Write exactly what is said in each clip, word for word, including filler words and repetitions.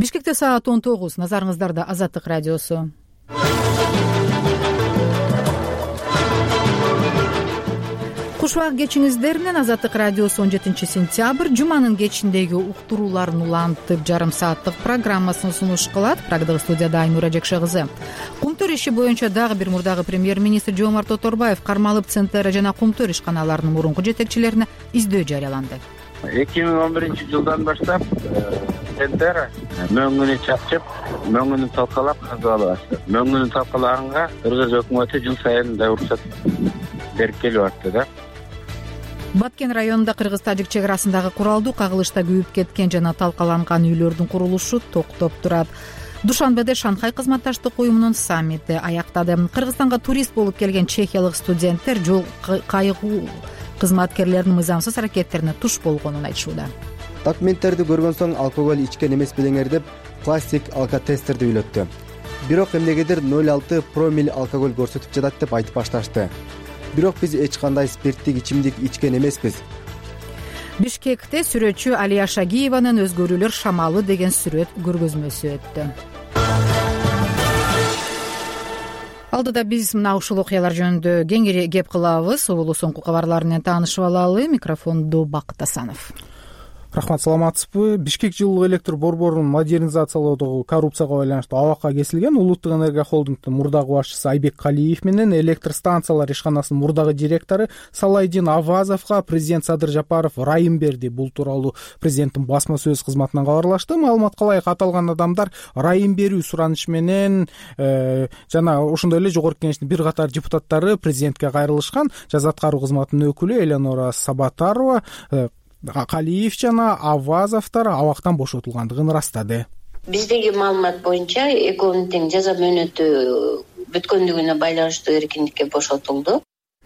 Бишкекте саат он тогуз. Назарыңыздарда Азаттык радиосу. Кушубак кечиңиздер менен. Азаттык радиосу он жетинчи сентябрь жуманын кечиндеги уктурууларын улантып жарым сааттык программасын сунуш кылат. Прагдагы студияда Айнура Жекше кызы. Кумтөр иши боюнча дагы бир мурдагы премьер-министр Жомарт Оторбаев Кармалып центри жана Кумтөр ишканаларынын мурунку жетекчилерине издөө жарыяланды. эки миң он биринчи жылдан баштап центр мөңгүнү чапчып, мөңгүнү талкалап казалып атты. Мөңгүнү талкалаганга Кыргыз өкмөтү жыл сайын да уруксат берип келип атты да. Баткен районунда кыргыз-тажик чек арасындагы куралдуу кагылышта күйүп кеткен жана талкаланган үйлөрдүн курулушу токтоп турат. Душанбеде Шанхай кызматташтык уюмунун саммити аяктады. Кыргызстанга турист болуп келген чехиялык студенттер жол кайгуу кызматкерлеринин мыйзамсыз аракеттерине туш болгонун айтышууда. Документтерди көргөн соң алкоголь ичкен эмес белеңер деп пластик алкотестерди үйлөттү. Бирок эмнегедир ноль алты промил алкоголь көрсөтүп жатат деп айтып башташты. Бирок биз эч кандай спирттик ичимдик ичкен эмеспиз. Бишкекте сүрөтчү Алия Шагиеванын «Өзгөрүүлөр шамалы» деген сүрөт көргөзмөсү өттү. Алдыда биз мына ушул окуялар жөнүндө кеңири кеп кылабыз. Улуу соңку кабарлар менен таанышып алалы. Микрофондо Бакыт Асанов. Рахмат, саламатсызбы? Бишкек жылуу электр борборун модернизациялоодогу коррупцияга байланыштуу абакка кесилген Улуттук энергия холдингдин мурдагы башчысы Айбек Калиев менен электр станциялар ишканасынын мурдагы директору Салайдин Авазовго президент Садыр Жапаров райым берди. Бул тууралуу президенттин басма сөз кызматынан кабарлашты. Маалыматка ылайык аталган адамдар райым берүү суранышы менен э, жана ошондой эле жогорку кеңештин бир катар депутаттары президентке кайрылышкан. Жаза аткаруу кызматынын өкүлү Элеонора Сабатарова э, Калиев жана Авазовдор абактан бошотулгандыгын ырастады. Биздеги маалымат боюнча экөөнүн тең жаза мөөнөтү бүткөндүгүнө байланыштуу эркиндикке бошотулду.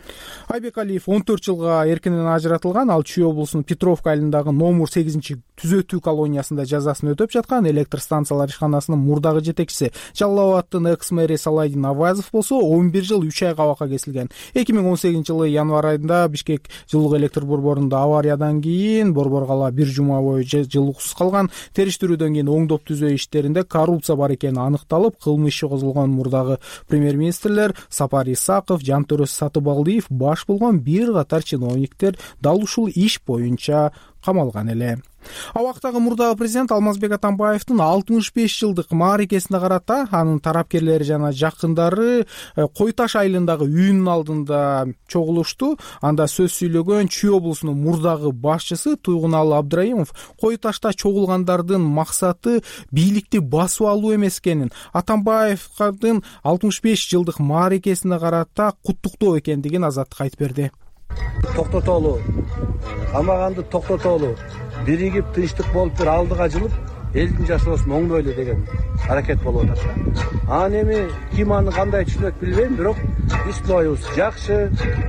Айбек Алиев он төрт жылга эркинен ажыратылган. Ал Чүй облусунун Петровка айылындагы номер сегизинчи түзөтүү колониясында жазасын өтөп жаткан. Электр станциялар ишканасынын мурдагы жетекчиси Жалал Абадтын экс-мэри Салайдин Авазов болсо он бир жыл үч айга абакка кесилген. эки миң он сегизинчи жылы январь айында Бишкек жылуу электр борборунда авариядан кийин борбор кала бир жума бою жылуусуз калган. Териштирүүдөн кийин оңдоп түзөө иштеринде коррупция бар экени аныкталып, кылмыш иши козголгон. Мурдагы премьер-министрлер Сапар Исаков, Жантөрө Сатыбалдиев баш болгон бир катар чиновниктер дал ушул иш боюнча камалган эле. Абактагы мурдагы президент Алмазбек Атамбаевдин алтымыш беш жылдык мааракесине карата анын тарапкерлери жана жакындары Кой Таш айылындагы үйүнүн алдында чогулушту. Анда сөз сүйлөгөн Чүй облусунун мурдагы башчысы Туйгуналы Абдраимов Кой Ташта чогулгандардын максаты бийликти басып алуу эмес экенин, Атамбаевдин алтымыш беш жылдык мааракесине карата куттуктоо экендигин Азаттыкка айтып берди. Токтотолу, камаганды токтотолу, биригип тынчтык болуп бир алдыга жылып, элдин жашоосун оңдойлу деген аракет болуп атат. Анан эми ким аны кандай түшүнөт билбейм, бирок биздин оюбуз жакшы.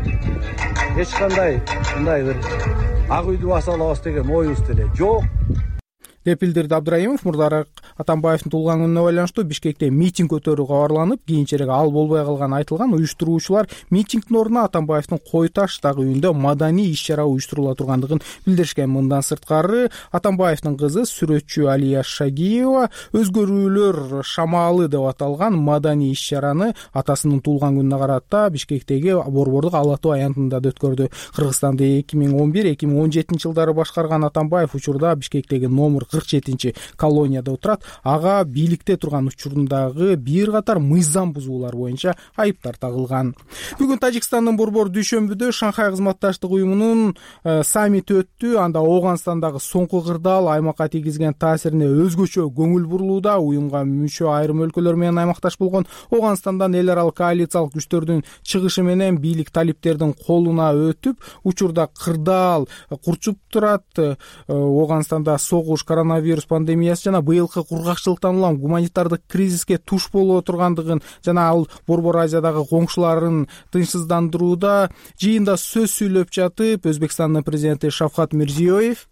Эч кандай мындай бир ак үйдү баса алабыз деген оюбуз деле жок деп билдирди Абдраимов. Мурдараак Атамбаевдин туулган күнүнө байланыштуу Бишкекте митинг өтөрүү кабарланып, кийинчерээк ал болбой калганы айтылган. Уюштуруучулар митингдин ордуна Атамбаевдин Кой Таштагы үйүндө маданий иш-чара уюштурула тургандыгын билдиришкен. Мындан сырткары Атамбаевдин кызы сүрөтчү Алия Шагиева «Өзгөрүүлөр шамалы» деп аталган маданий иш-чараны атасынын туулган күнүнө карата Бишкектеги борбордук Ала Тоо аянтында өткөрдү. Кыргызстанды эки миң он бир эки миң он жетинчи жылдары башкарган Атамбаев учурда Бишкектеги номер кырк жетинчи колонияда отурат. Ага бийликте турган учурундагы бир катар мыйзам бузуулар боюнча айыптар тагылган. Бүгүн Тажикстандын борбор дүйшөмбүдө Шанхай кызматташтык уюмунун э, саммити өттү. Анда Ооганстандагы соңку кырдаал аймакка тийгизген таасирине өзгөчө көңүл бурулууда. Уюмга мүчө айрым өлкөлөр менен аймакташ болгон Ооганстандан эл аралык коалициялык күчтөрдүн чыгышы менен бийлик талиптердин колуна өтүп, учурда кырдаал курчуп турат. Ооганстанда согуш, коронавирус пандемиясы жана быйылкы кургакчылыктан улам гуманитардык кризиске туш боло тургандыгын жана ал Борбор Азиядагы коңшуларын тынчсыздандырууда жыйында сөз сүйлөп жатып, Өзбекстандын президенти Шавкат Мирзиёев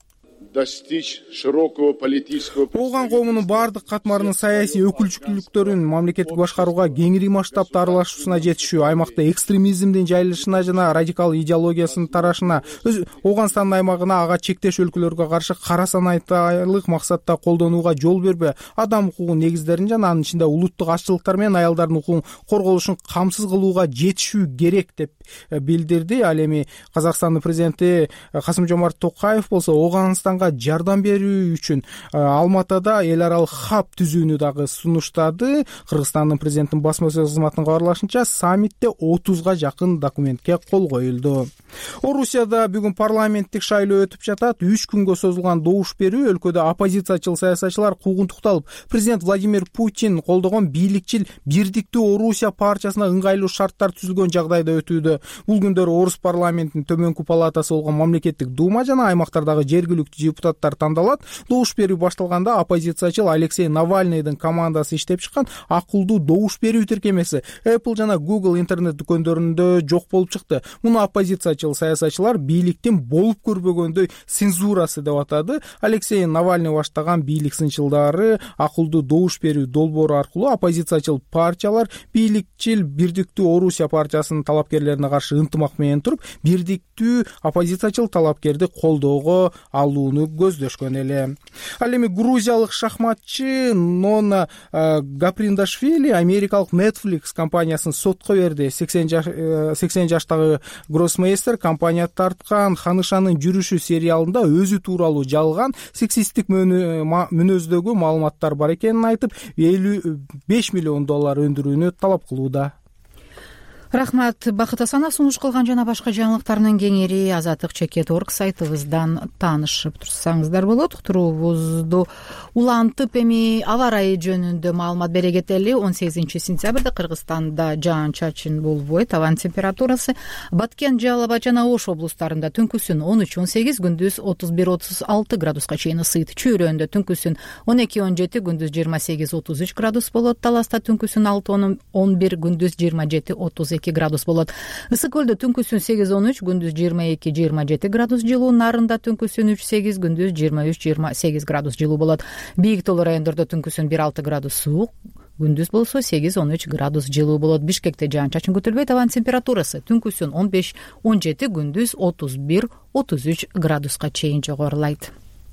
достичь широкого политического. Ооган коомунун баардык катмарынын саясий өкүлчүлүктөрүн мамлекеттик башкарууга кеңири масштабта аралашуусуна жетишүү, аймакта экстремизмдин жайылышына жана радикал идеологиясынын тарашына, Ооганстандын аймагына ага чектеш өлкөлөргө каршы кара санайтайлык максатта колдонууга жол бербей, адам укугунун негиздерин жана анын ичинде улуттук азчылыктар менен аялдардын укугун корголушун камсыз кылууга жетишүү керек деп билдирди. Ал эми Казакстандын президенти Касым-Жомарт Токаев болсо Ооганстанга жардам берүү үчүн Алматыда эл аралык хаб түзүүнү дагы сунуштады. Кыргызстандын президентинин басма-сөз кызматынын кабарлашынча, саммитте отузга жакын документке кол коюлду. Орусияда бүгүн парламенттик шайлоо өтүп жатат. үч күнгө созулган добуш берүү өлкөдө оппозициячыл саясатчылар куугунтукталып, президент Владимир Путин колдогон бийликчил Бирдиктүү Орусия партиясына ыңгайлуу шарттар түзүлгөн жагдайда өтүүдө. Бул күндөрү Орус парламентинин төмөнкү палатасы болгон мамлекеттик дума жана аймактардагы жергиликтүү депутаттар тандалат. Добуш берүү башталганда оппозициячыл Алексей Навальныйдын командасы иштеп чыккан акылдуу добуш берүү тиркемеси Apple жана Google интернет дүкөндөрүндө жок болуп чыкты. Муну оппозициячыл саясатчылар бийликтин болуп көрбөгөндөй цензурасы деп атады. Алексей Навальный баштаган бийлик сынчылдары акылдуу добуш берүү долбоору аркылуу оппозициячыл партиялар бийликчил Бирдиктүү Орусия партиясынын талапкерлерине каршы ынтымак менен туруп, бирдиктүү оппозициячыл талапкерди колдоого алууну көздөшкөн эле. Ал эми грузиялык шахматчы Нона Гаприндашвили америкалык Netflix компаниясын сотко берди. сексен жаштагы гроссмейстер компания тарткан Ханышанын жүрүшү сериалында өзү тууралуу жалган сексисттик мүнөздөгү маалыматтар бар экенин айтып, элүү беш миллион доллар өндүрүүнү талап кылууда. Рахмат, Бакыт Асанов сунуш кылган жана башка жаңылыктардын кеңири азаттык чекит орг сайтыбыздан таанышып турсаңыздар болот. Уктуруубузду улантып эми аба ырайы жөнүндө маалымат бере кетели. он сегизинчи сентябрда Кыргызстанда жаан-чачын болбойт. Абанын температурасы Баткен, Жалал Абад жана Ош облустарында түнкүсүн он үч он сегиз, күндүз отуз бир отуз алты градуска чейин ысыйт. Чүйрөндө түнкүсүн он эки он жети, күндүз жыйырма сегиз отуз үч градус болот. Таласта түнкүсүн алты он бир, күндүз жыйырма жети отуз эки градус болот. Ысык көлдө түнкүсүн сегиз он үч, күндүз жыйырма эки жыйырма жети градус жылуу. Нарында түнкүсүн үч сегиз, күндүз жыйырма үч жыйырма сегиз градус жылуу болот. Бийик тоолуу райондордо түнкүсүн бир алты градус суук, күндүз болсо сегиз он үч градус жылуу болот. Бишкекте жаан-чачын күтүлбөйт. Абанын температурасы түнкүсүн он беш он жети, күндүз отуз бир отуз үч градуска чейин жогорулайт.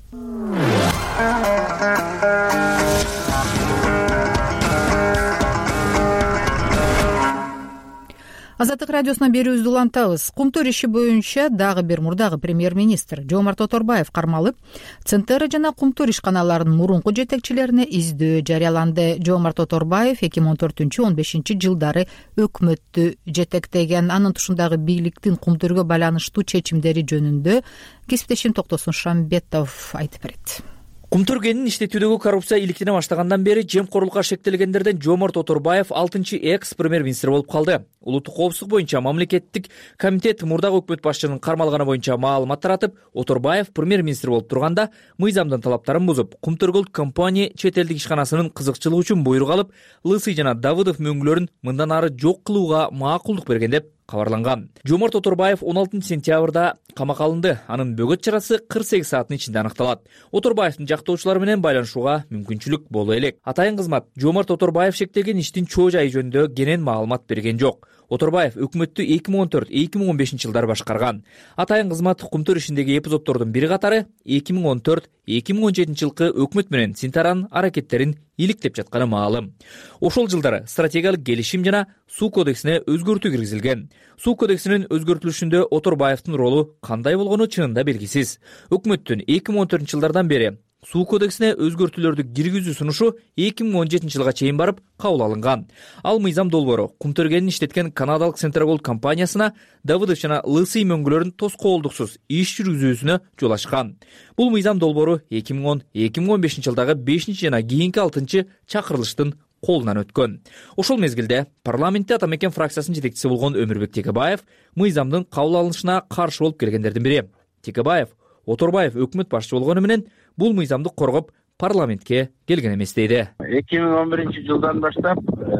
Азаттык радиосуна берүүбүздү улантабыз. Кумтөр иши боюнча дагы бир мурдагы премьер-министр Жомарт Оторбаев кармалып, Центера жана Кумтөр ишканаларынын мурунку жетекчилерине издөө жарыяланды. Жомарт Оторбаев эки миң он төртүнчү он бешинчи жылдары өкмөттү жетектеген. Анын тушундагы бийликтин Кумтөргө байланыштуу чечимдери жөнүндө кесиптешим Токтосун Шамбетов айтып берет. Кумтөр кенин иштетүүдөгү коррупция иликтене баштагандан бери жемкорлукка шектелгендерден Жомарт Оторбаев алтынчы экс премьер-министр болуп калды. Улуттук коопсуздук боюнча мамлекеттик комитет мурдагы өкмөт башчынын кармалганы боюнча маалымат таратып, Оторбаев премьер-министр болуп турганда мыйзамдын талаптарын бузуп, Кумтөр Голд компания чет элдик ишканасынын кызыкчылыгы үчүн буйрук алып, Лысый жана Давыдов мөңгүлөрүн мындан ары жок кылууга макулдук берген деп кабарланган. Жомарт Оторбаев он алтынчы сентябрда камакка алынды. Анын бөгөт чарасы кырк сегиз сааттын ичинде аныкталат. Оторбаевдин жактоочулары менен байланышууга мүмкүнчүлүк боло элек. Атайын кызмат Жомарт Оторбаев шектелген иштин чоо жайы жөнүндө кенен маалымат берген жок. Оторбаев өкмөттү эки миң он төрт эки миң он бешинчи жылдары башкарган. Атайын кызмат Кумтөр ишиндеги эпизоддордун бири катары эки миң он төрт эки миң он жетинчи жылкы өкмөт менен Синтаранын аракеттерин иликтеп жатканы маалым. Ошол жылдары стратегиялык келишим жана суу кодексине өзгөртүү киргизилген. Суу кодексинин өзгөртүлүшүндө Оторбаевдин ролу кандай болгону чынында белгисиз. Өкмөттүн эки миң он төртүнчү жылдардан бери суу кодексине өзгөртүүлөрдү киргизүү сунушу эки миң он жетинчи жылга чейин барып кабыл алынган. Ал мыйзам долбоору Кумтөр кенин иштеткен канадалык Центера Голд компаниясына Давыдов жана Лысый мөңгүлөрүн тоскоолдуксуз иш жүргүзүүсүнө жол ачкан. Бул мыйзам долбоору эки миң он эки миң он бешинчи жылдагы бешинчи жана кийинки алтынчы чакырылыштын колунан өткөн. Ошол мезгилде парламентте Атамекен фракциясынын жетекчиси болгон Өмүрбек Текебаев мыйзамдын кабыл алынышына каршы болуп келгендердин бири. Текебаев Оторбаев өкмөт башчы болгону менен бул мыйзамды коргоп парламентке келген эмес дейди. эки миң он биринчи жылдан баштап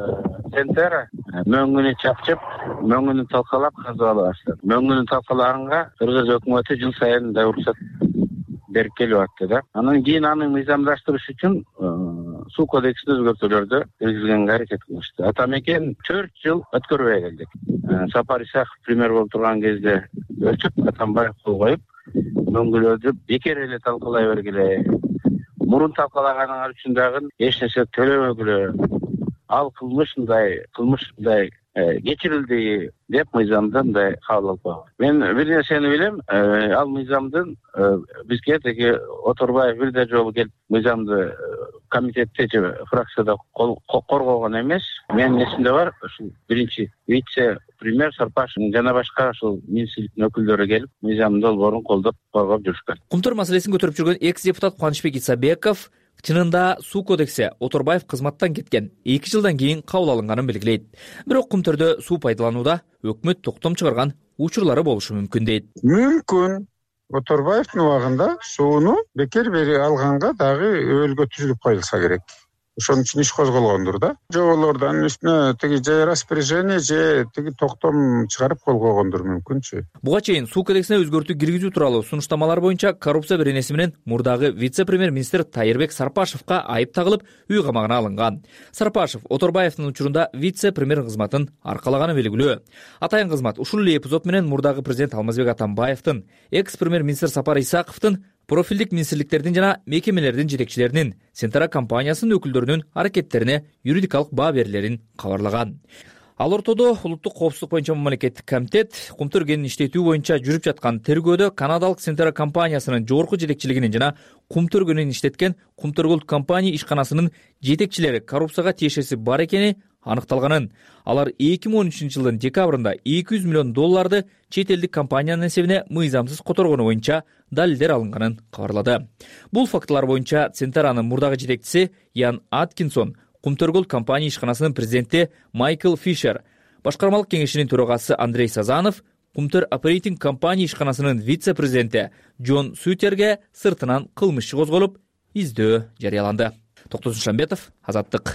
Центера мөңгүнү чапчып, мөңгүнү талкалап казып ала баштады. Мөңгүнү талкалаганга Кыргыз өкмөтү жыл сайын да уруксат берип келип атты да. Анан кийин аны мыйзамдаштырыш үчүн суу кодексине өзгөртүүлөрдү киргизгенге аракет кылышты. Атамекен төрт жыл өткөрбөй келдик. Сапар Исаков премьер болуп турган кезде өлчөп Атамбаев кол коюп, мөңгүлөрдү бекер эле талкалай бергиле. Мурун талкалаганыңар үчүн дагы эч нерсе төлөбөгүлө. Ал кылмыш мындай, кылмыш мындай кечирилди деп мыйзамда мындай кабыл алып койгон. Мен бир нерсени билем, ал мыйзамдын бизге теги Оторбаев бирде жолу келип мыйзамды комитетте же фракцияда коргогон эмес. Менин эсимде бар, ушул биринчи вице премьер Сарпашев жана башка ушул министрликтин өкүлдөрү келип мыйзамдын долбоорун колдоп коргоп жүрүшкөн. Кумтур маселесин көтөрүп жүргөн экс депутат Кубанычбек Исабеков чынында суу кодекси Оторбаев кызматтан кеткен эки жылдан кийин кабыл алынганын белгилейт. Бирок Кумтөрдө суу пайдаланууда өкмөт токтом чыгарган учурлары болушу мүмкүн дейт. Мүмкүн Оторбаевдин убагында сууну бекер бери алганга дагы өбөлгө түзүлүп коюлса керек. Ошон үчүн иш козголгондур да. Жоболордун үстүнө тиги же распоряжение же тиги токтом чыгарып койгондур мүмкүнчү. Буга чейин суу кодексине өзгөртүү киргизүү тууралуу сунуштамалар боюнча коррупция беренеси менен мурдагы вице-премьер-министр Тайырбек Сарпашевка айып тагылып, үй камагына алынган. Сарпашев Оторбаевдин учурунда вице-премьер кызматын аркалаганы белгилүү. Атайын кызмат ушул эле эпизод менен мурдагы президент Алмазбек Атамбаевдин, экс-премьер-министр Сапар Исаковдун, профилдик министрликтердин жана мекемелердин жетекчилеринин, Сентара компаниясынын өкүлдөрүнүн аракеттерине юридикалык баа берилерин кабарлаган. Ал ортодо улуттук коопсуздук боюнча мамлекеттик комитет Кумтөр кенин иштетүү боюнча жүрүп жаткан тергөөдө канадалык Сентара компаниясынын жогорку жетекчилигинин жана Кумтөр кенин иштеткен Кумтөр Голд компания ишканасынын жетекчилери коррупцияга тиешеси бар экени аныкталганын. Алар эки миң он үчүнчү жылдын декабрында эки жүз миллион долларды чет элдик компаниянын эсебине мыйзамсыз которгону боюнча далилдер алынганын кабарлады. Бул фактылар боюнча Сентаранын мурдагы жетекчиси Ян Аткинсон, Кумтөр Голд компания ишканасынын президенти Майкл Фишер, башкармалык кеңешинин төрагасы Андрей Сазанов, Кумтөр Оперейтинг компания ишканасынын вице-президенти Джон Сутерге сыртынан кылмыш иши козголуп, издөө жарыяланды. Токтосун Шамбетов, Азаттык.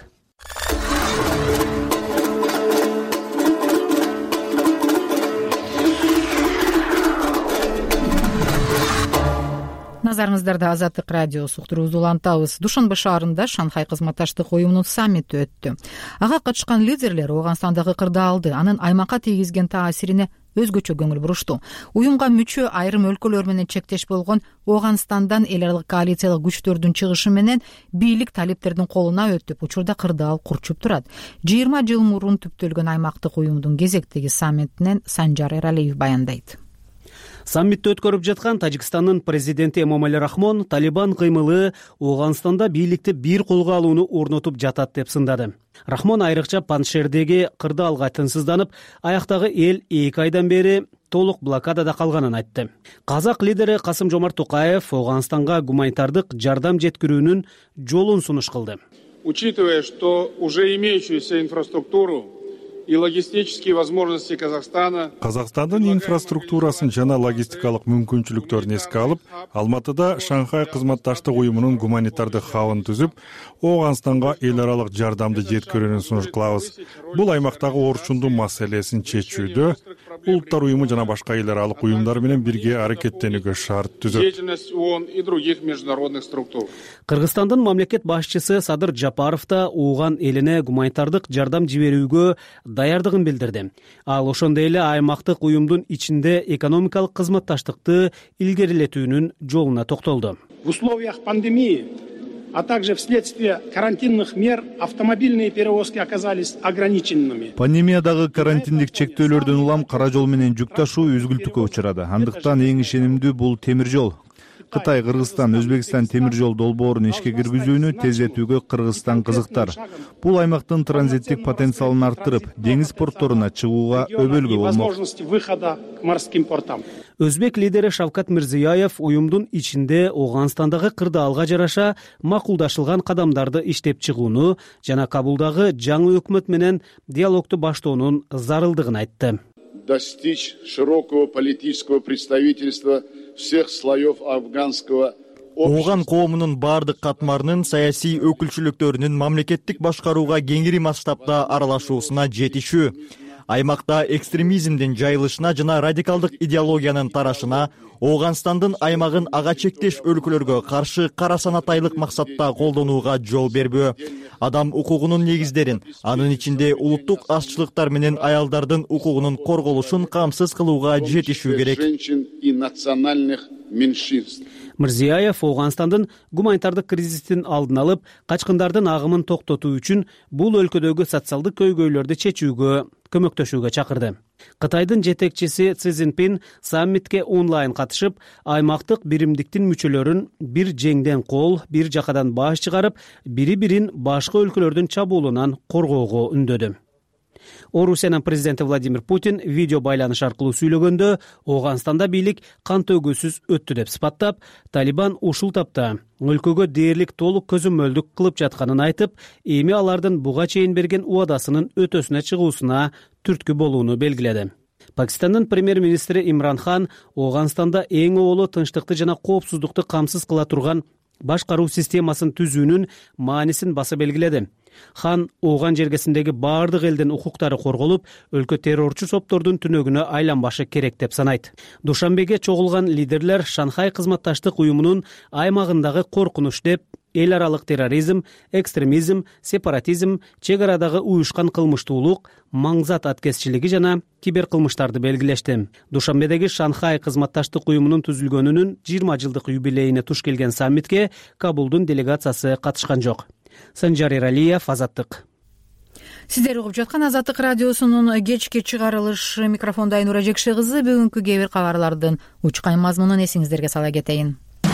Назарыңыздарда Азаттык радиосу уктуруубузду улантабыз. Душанбе шаарында Шанхай кызматташтык уюмунун саммити өттү. Ага катышкан лидерлер Ооганстандагы кырдаалды, анын аймакка тийгизген таасирине өзгөчө көңүл бурушту. Уюмга мүчө айрым өлкөлөр менен чектеш болгон Ооганстандан эл аралык коалициялык күчтөрдүн чыгышы менен бийлик талиптердин колуна өтүп, учурда кырдаал курчуп турат. жыйырма жыл мурун түптөлгөн аймактык уюмдун кезектеги саммитинен Санжар Эралиев баяндайт. Саммитти өткөрүп жаткан Тажикстандын президенти Эмомали Рахмон Талибан кыймылы Ооганстанда бийликти бир колго алууну орнотуп жатат деп сындады. Рахмон айрыкча Паншердеги кырдаалга тынчсызданып, аяктагы эл эки айдан бери толук блокадада калганын айтты. Казак лидери Касым-Жомарт Токаев Ооганстанга гуманитардык жардам жеткирүүнүн жолун сунуш кылды. Учитывая, что уже имеющуюся инфраструктуру и логистические возможности Казахстана. Казакстандын инфраструктурасын жана логистикалык мүмкүнчүлүктөрүн эске алып, Алматыда Шанхай кызматташтык уюмунун гуманитардык хабын түзүп, Ооганстанга эл аралык жардамды жеткирүүнү сунуш кылабыз. Бул аймактагы орчундун маселесин чечүүдө улуттар уюму жана башка эл аралык уюмдар менен бирге аракеттенүүгө шарт түзөт. Деятельность ООН и других международных структур. Кыргызстандын мамлекет башчысы Садыр Жапаров да Ооган элине гуманитардык жардам жиберүүгө даярдыгын билдирди. Ал ошондой эле аймактык уюмдун ичинде экономикалык кызматташтыкты илгерилетүүнүн жолуна токтолду. В условиях пандемии, а также вследствие карантинных мер автомобильные перевозки оказались ограниченными. Пандемиядагы карантиндик чектөөлөрдөн улам кара жол менен жүк ташуу үзгүлтүккө учурады. Андыктан эң ишенимдүү бул темир жол. Кытай, Кыргызстан, Өзбекстан темир жол долбоорун ишке киргизүүнү тездетүүгө Кыргызстан кызыктар. Бул аймактын транзиттик потенциалын арттырып, деңиз портторуна чыгууга өбөлгө болмок. Возможности выхода к морским портам. Өзбек лидери Шавкат Мирзияев уюмдун ичинде Ооганстандагы кырдаалга жараша макулдашылган кадамдарды иштеп чыгууну жана Кабулдагы жаңы өкмөт менен диалогду баштоонун зарылдыгын айтты. Достичь широкого политического представительства всех слоев афганского Ооган коомунун бардык катмарынын саясий өкүлчүлүктөрүнүн мамлекеттик башкарууга кеңири масштабда аралашуусуна жетишүү. аймакта экстремизмдин жайылышына жана радикалдык идеологиянын тарашына, Ооганстандын аймагын ага чектеш өлкөлөргө каршы карасанатайлык максатта колдонууга жол бербөө, адам укугунун негиздерин, анын ичинде улуттук азчылыктар менен аялдардын укугунун корголушун камсыз кылууга жетишүү керек. Мирзиёев Ооганстандын гуманитардык кризистин алдын алып, качкындардын агымын токтотуу үчүн бул өлкөдөгү социалдык көйгөйлөрдү чечүүгө көмөктөшүүгө чакырды. Кытайдын жетекчиси Си Цзиньпин саммитке онлайн катышып, аймактык биримдиктин мүчөлөрүн бир жеңден кол, бир жакадан баш чыгарып, бири-бирин башка өлкөлөрдүн чабуулунан коргоого үндөдү. Орусиянын президенти Владимир Путин видео байланыш аркылуу сүйлөгөндө, Ооганстанда бийлик кан төгүүсүз өттү деп сыпаттап, Талибан ушул тапта өлкөгө дээрлик толук көзөмөлдүк кылып жатканын айтып, эми алардын буга чейин берген убадасынын өтөсүнө чыгуусуна түрткү болууну белгиледи. Пакистандын премьер-министри Имран Хан Ооганстанда эң оолу тынчтыкты жана коопсуздукту камсыз кыла турган башкаруу системасын түзүүнүн маанисин баса белгиледи. Хан Ооган жергесиндеги баардык элдин укуктары корголуп, өлкө террорчу соптордун түнөгүнө айланбашы керек деп санайт. Душанбеге чогулган лидерлер Шанхай кызматташтык уюмунун аймагындагы коркунуч деп эл аралык терроризм, экстремизм, сепаратизм, чек арадагы уюшкан кылмыштуулук, маңзат аткезчилиги жана киберкылмыштарды белгилешти. Душанбедеги Шанхай кызматташтык уюмунун түзүлгөнүнүн жыйырма жылдык юбилейине туш келген саммитке Кабулдун делегациясы катышкан жок. Санжар Эралиев, Азаттык. Сиздер угуп жаткан Азаттык радиосунун кечки чыгарылышы, микрофондо Айнура Жекше кызы. Бүгүнкү кээ бир кабарлардын учкан мазмунун эсиңиздерге сала кетейин.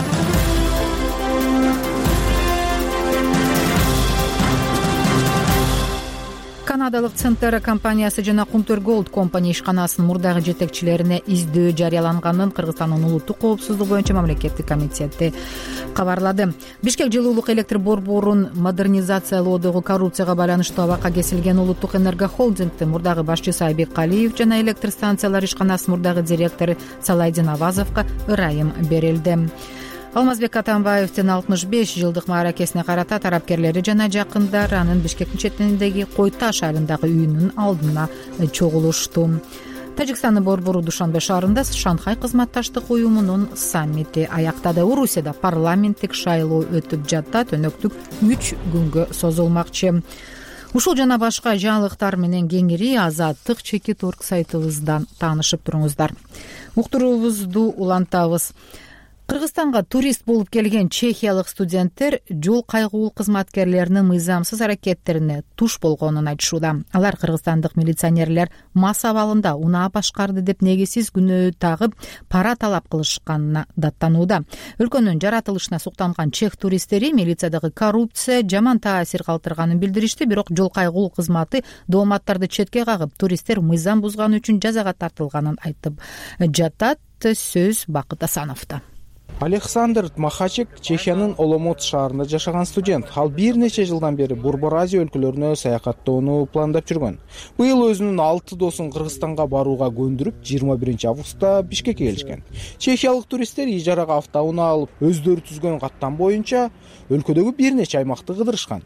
Канадалык Центера компаниясы жана Кумтөр Голд компания ишканасынын мурдагы жетекчилерине издөө жарыяланганын Кыргызстандын улуттук коопсуздук боюнча мамлекеттик комитети кабарлады. Бишкек жылуулук электр борборун модернизациялоодогу коррупцияга байланыштуу абакка кесилген улуттук энергохолдингдин мурдагы башчысы Айбек Калиев жана электр станциялар ишканасынын мурдагы директору Салайдин Авазовго ырайым берилди. Алмазбек Атамбаевдин алтымыш беш жылдык мааракесине карата тарапкерлери жана жакындары анын Бишкектин четиндеги Кой Таш айылындагы үйүнүн алдына чогулушту. Тажикстандын борбору Душанбе шаарында Шанхай кызматташтык уюмунун саммити аяктады. Орусияда парламенттик шайлоо өтүп жатат, өнөктүк үч күнгө созулмакчы. Ушул жана башка жаңылыктар менен кеңири Азаттык чекит орг сайтыбыздан таанышып туруңуздар. Уктуруубузду улантабыз. Кыргызстанга турист болуп келген чехиялык студенттер жол кайгуул кызматкерлеринин мыйзамсыз аракеттерине туш болгонун айтышууда. Алар кыргызстандык милиционерлер мас абалында унаа башкарды деп негизсиз күнөө тагып пара талап кылышканына даттанууда. Өлкөнүн жаратылышына суктанган чех туристтери милициядагы коррупция жаман таасир калтырганын билдиришти, бирок жол кайгуул кызматы дооматтарды четке кагып, туристтер мыйзам бузганы үчүн жазага тартылганын айтып жатат. Сөз Бакыт Асановдо. Александр Махачек Чехиянын Оломот шаарында жашаган студент. Ал бир нече жылдан бери Борбор Азия өлкөлөрүнө саякаттоону пландап жүргөн. Быйыл өзүнүн алты досун Кыргызстанга барууга көндүрүп, жыйырма биринчи августта Бишкекке келишкен. Чехиялык туристтер ижарага автоунаа алып, өздөрү түзгөн каттам боюнча өлкөдөгү бир нече аймакты кыдырышкан.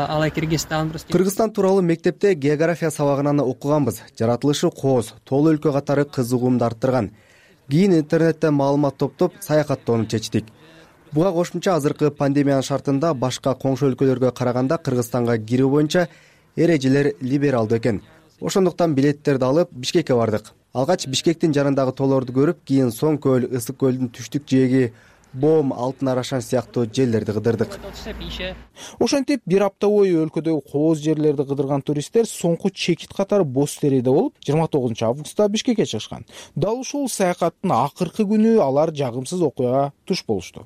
Кыргызстан тууралуу мектепте география сабагынан окуганбыз. Жаратылышы кооз, тоол өлкө катары кызыгуумду арттырган. Кийин интернеттен маалымат топтоп саякаттоону чечтик. Буга кошумча азыркы пандемиянын шартында башка коңшу өлкөлөргө караганда Кыргызстанга кирүү боюнча эрежелер либералдуу экен. Ошондуктан билеттерди алып Бишкекке бардык. Алгач Бишкектин жанындагы тоолорду көрүп, кийин Соң көл, Ысык көлдүн түштүк жээги, Бом, Алтын Арашан сыяктуу жерлерди кыдырдык. Ошентип бир апта бою өлкөдөгү кооз жерлерди кыдырган туристтер соңку чекит катары боз тереде болуп, жыйырма тогузунчу августта Бишкекке чыгышкан. Дал ушул саякаттын акыркы күнү алар жагымсыз окуяга туш болушту.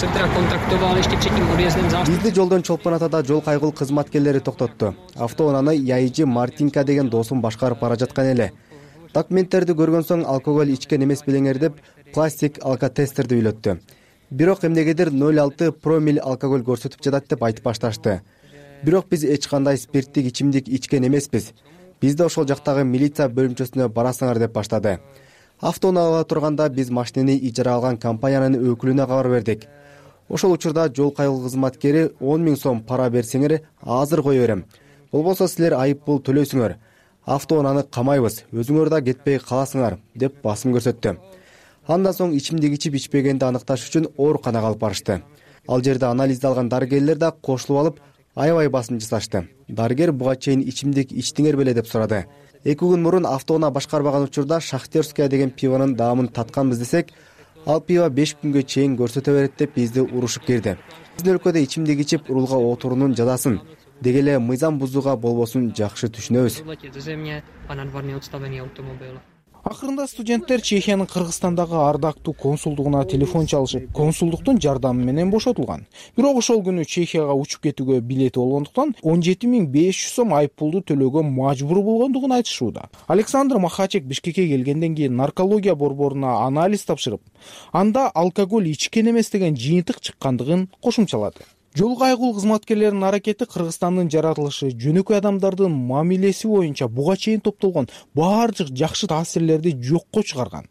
Бизди жолдон Чолпон Атада жол кайгуул кызматкерлери токтотту. Автоунааны Яйжи Мартинка деген досум башкарып бара жаткан эле. Документтерди көргөн соң алкоголь ичкен эмес белеңер деп пластик алкотестерди үйлөттү. Бирок эмнегедир ноль алты промил алкоголь көрсөтүп жатат деп айтып башташты. Бирок биз эч кандай спирттик ичимдик ичкен эмеспиз. Бизди ошол жактагы милиция бөлүмчөсүнө барасыңар деп баштады. Автоунаага турганда биз машинени ижара алган компаниянын өкүлүнө кабар бердик. Ошол учурда жол кайгуул кызматкери он миң сом пара берсеңер азыр кое берем. Болбосо силер айып пул төлөйсүңөр. автоунааны камайбыз, өзүңөр да кетпей каласыңар деп басым көрсөттү. Андан соң ичимдик ичип ичпегенди аныкташ үчүн ооруканага алып барышты. Ал жерде анализди алган дарыгерлер да кошулуп алып, аябай басым жасашты. Дарыгер буга чейин ичимдик ичтиңер беле деп сурады. Эки күн мурун автоунаа башкарбаган учурда Шахтерская деген пивонун даамын татканбыз десек, ал пиво беш күнгө чейин көрсөтө берет деп бизди урушуп кирди. Биздин өлкөдө ичимдик ичип рулга отуруунун жазасын, деги эле мыйзам бузууга болбосун жакшы түшүнөбүз. Акырында студенттер Чехиянын Кыргызстандагы ардактуу консулдугуна телефон чалышып, консулдуктун жардамы менен бошотулган. Бирок ошол күнү Чехияга учуп кетүүгө билети болгондуктан он жети миң беш жүз сом айып пулду төлөөгө мажбур болгондугун айтышууда. Александр Махачек Бишкекке келгенден кийин наркология борборуна анализ тапшырып, анда алкоголь ичкен эмес деген жыйынтык чыккандыгын кошумчалады. Жол кайгул кызматкерлеринин аракети Кыргызстандын жаратылышы, жөнөкөй адамдардын мамилеси боюнча буга чейин топтолгон баардык жакшы таасирлерди жокко чыгарган.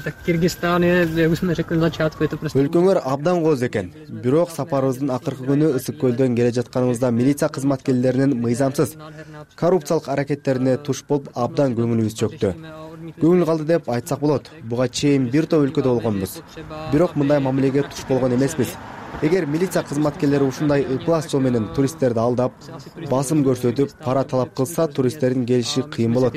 Өлкөңөр абдан кооз экен. Бирок сапарыбыздын акыркы күнү Ысык көлдөн келе жатканыбызда милиция кызматкерлеринин мыйзамсыз, коррупциялык аракеттерине туш болуп абдан көңүлүбүз чөктү. Көңүл калды деп айтсак болот. Буга чейин бир топ өлкөдө болгонбуз. Бирок мындай мамилеге туш болгон эмеспиз. Эгер милиция кызматкерлери ушундай ыплас жол менен туристтерди алдап, басым көрсөтүп, пара талап кылса, туристтердин келиши кыйын болот.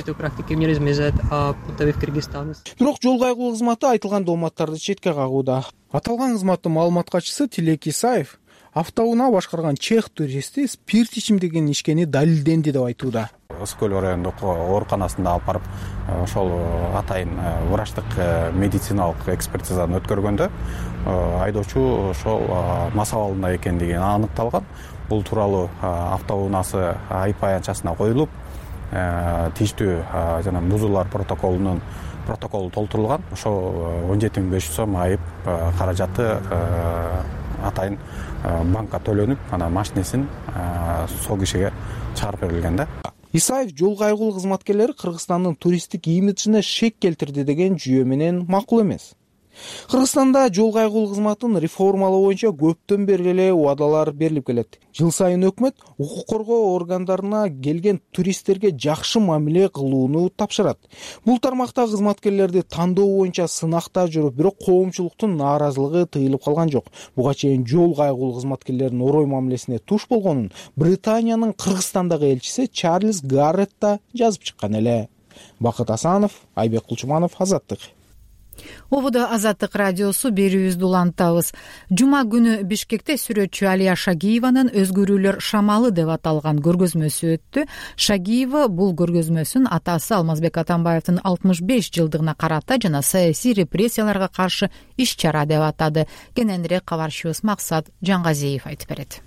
Бирок жол кайгуу кызматы айтылган дооматтарды четке кагууда. Аталган кызматтын маалымат катчысы Тилек Исаев автоунаа башкарган чех туристи спирт ичимдигин ичкени далилденди деп айтууда. Ысык көл райондук ооруканасында алып барып, ошол атайын врачтык медициналык экспертизаны өткөргөндө айдоочу ошол мас абалында экендиги аныкталган. Бул тууралуу автоунаасы айып аянтчасына коюлуп, тийиштүү жана бузуулар протоколунун протоколу толтурулган. Ошол он жети миң беш жүз сом айып каражаты атайын банкка төлөнүп, анан машинесин сол кишиге чыгарып берилген да. Исаев жол кайгул кызматкерлери Кыргызстандын туристтик имиджине шек келтирди деген жүйө менен макул эмес. Кыргызстанда жол кайгул кызматын реформалоо боюнча көптөн бери эле убадалар берилип келет. Жыл сайын өкмөт укук коргоо органдарына келген туристтерге жакшы мамиле кылууну тапшырат. Бул тармакта кызматкерлерди тандоо боюнча сынакта жүрүп, бирок коомчулуктун нааразылыгы тыйылып калган жок. Буга чейин жол кайгул кызматкерлеринин орой мамилесине туш болгонун Британиянын Кыргызстандагы элчиси Чарльз Гарретт да жазып чыккан эле. Бакыт Асанов, Айбек Кулчуманов, Азаттык. Ободо Азаттык радиосу берүүбүздү улантабыз. Жума күнү Бишкекте сүрөтчү Алия Шагиеванын Өзгөрүүлөр шамалы деп аталган көргөзмөсү өттү. Шагиева бул көргөзмөсүн атасы Алмазбек Атамбаевдин алтымыш беш жылдыгына карата жана саясий репрессияларга каршы иш-чара деп атады. Кененирээк кабарчыбыз Максат Жангазиев айтып берет.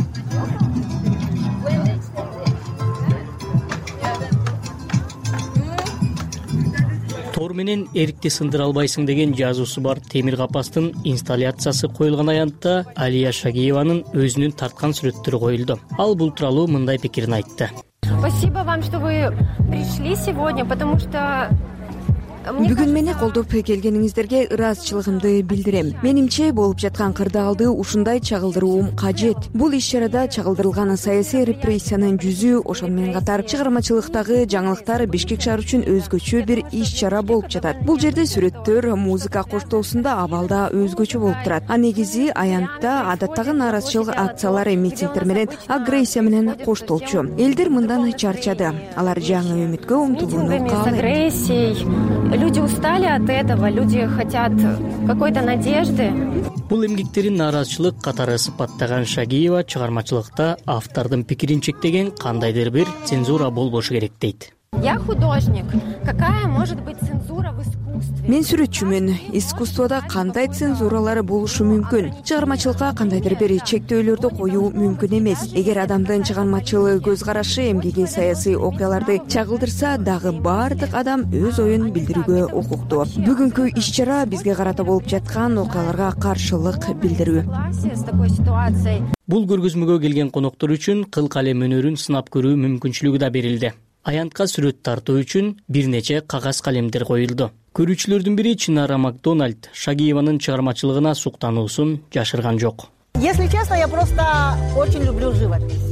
Тор менен эрикти сындыра албайсың деген жазуусу бар темир капастын инсталляциясы коюлган аянтта Алия Шагиеванын өзүнүн тарткан сүрөттөрү коюлду. Ал бул тууралуу мындай пикирин айтты. Спасибо вам, что вы пришли сегодня, потому что Бүгүн мени колдоп келгениңиздерге ыраазычылыгымды билдирем. Менимче болуп жаткан кырдаалды ушундай чагылдыруум кажет. Бул иш-чарада чагылдырылган саясий репрессиянын жүзү, ошол менен катар чыгармачылыктагы жаңылыктар Бишкек шаары үчүн өзгөчө бир иш-чара болуп жатат. Бул жерде сүрөттөр, музыка коштоосунда абал да өзгөчө болуп турат. А негизи аянтта адаттагы нааразычылык акциялары, митингдер менен агрессия менен коштолчу. Элдер мындан чарчады. Алар жаңы үмүткө умтулууну каалайт. Люди устали от этого, люди хотят какой-то надежды. Бул эмгектерин нааразычылык катары сыпаттаган Шагиева чыгармачылыкта автордун пикирин чектеген кандайдыр бир цензура болбошу керек дейт. Я художник. Какая может быть цензура в искусстве? Мен сүрөтчүмүн. Искусствода кандай цензуралар болушу мүмкүн? Чыгармачылыкка кандайдыр бир чектөөлөрдү коюу мүмкүн эмес. Эгер адамдын чыгармачылык көз карашы эмгеги саясий окуяларды чагылдырса, дагы бардык адам өз оюн билдирүүгө укуктуу. Бүгүнкү иш-чара бизге карата болуп жаткан окуяларга каршылык билдирүү. Бул көргөзмөгө келген коноктор үчүн кыл калем өнөрүн сынап көрүү мүмкүнчүлүгү да берилди. Аянтка сүрөт тартуу үчүн бир нече кагаз калемдер коюлду. Көрүүчүлөрдүн бири Чинара Макдональд Шагиеванын чыгармачылыгына суктануусун жашырган жок. Если честно, я просто очень люблю живопись.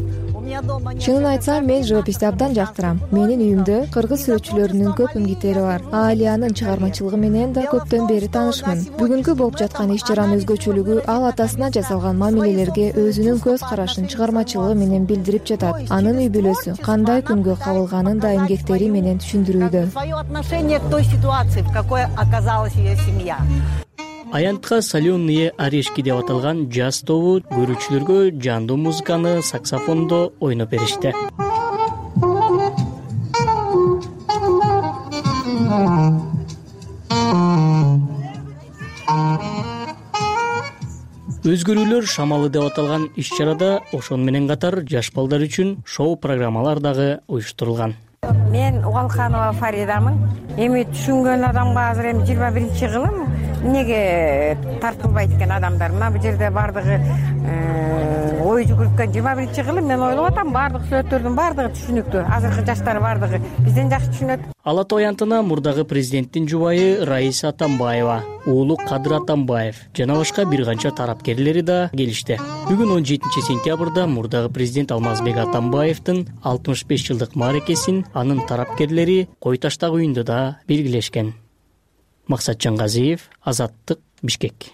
чынын айтсам мен живописти абдан жактырам. Менин үйүмдө кыргыз сүрөтчүлөрүнүн көп үмгиттери бар. Алиянын чыгармачылыгы менен да көптөн бери таанышмын. Бүгүнкү болуп жаткан иш чаранын өзгөчөлүгү ал атасына жасалган мамилелерге өзүнүн көз карашын чыгармачылыгы менен билдирип жатат. Анын үй бүлөсү кандай күнгө кабылганын да эмгектери менен түшүндүрүүдө. Аянтка соленые орешки деп аталган жаз тобу көрүүчүлөргө жандуу музыканы саксофондо ойноп беришти. Өзгөрүүлөр шамалы деп аталган иш чарада ошону менен катар жаш балдар үчүн шоу программалар дагы уюштурулган. Мен Угалханова Фаридамын. Эми түшүнгөн адамга азыр эми жыйырма биринчи кылым эмнеге тартылбайт экен адамдар? Мына бул жерде бардыгы ой жүгүрткөн жыйырма биринчи кылым мен ойлоп атам бардык сүрөттөрдүн бардыгы түшүнүктүү. Азыркы жаштар бардыгы бизден жакшы түшүнөт. Ала тоо аянтына мурдагы президенттин жубайы Раиса Атамбаева, уулу Кадыр Атамбаев жана башка бир канча тарапкерлери да келишти. Бүгүн он жетинчи сентябрда мурдагы президент Алмазбек Атамбаевдин алтымыш беш жылдык мааракесин анын тарапкерлери Кой таштагы үйүндө да белгилешкен. Максат Жангазиев, Азаттык, Бишкек.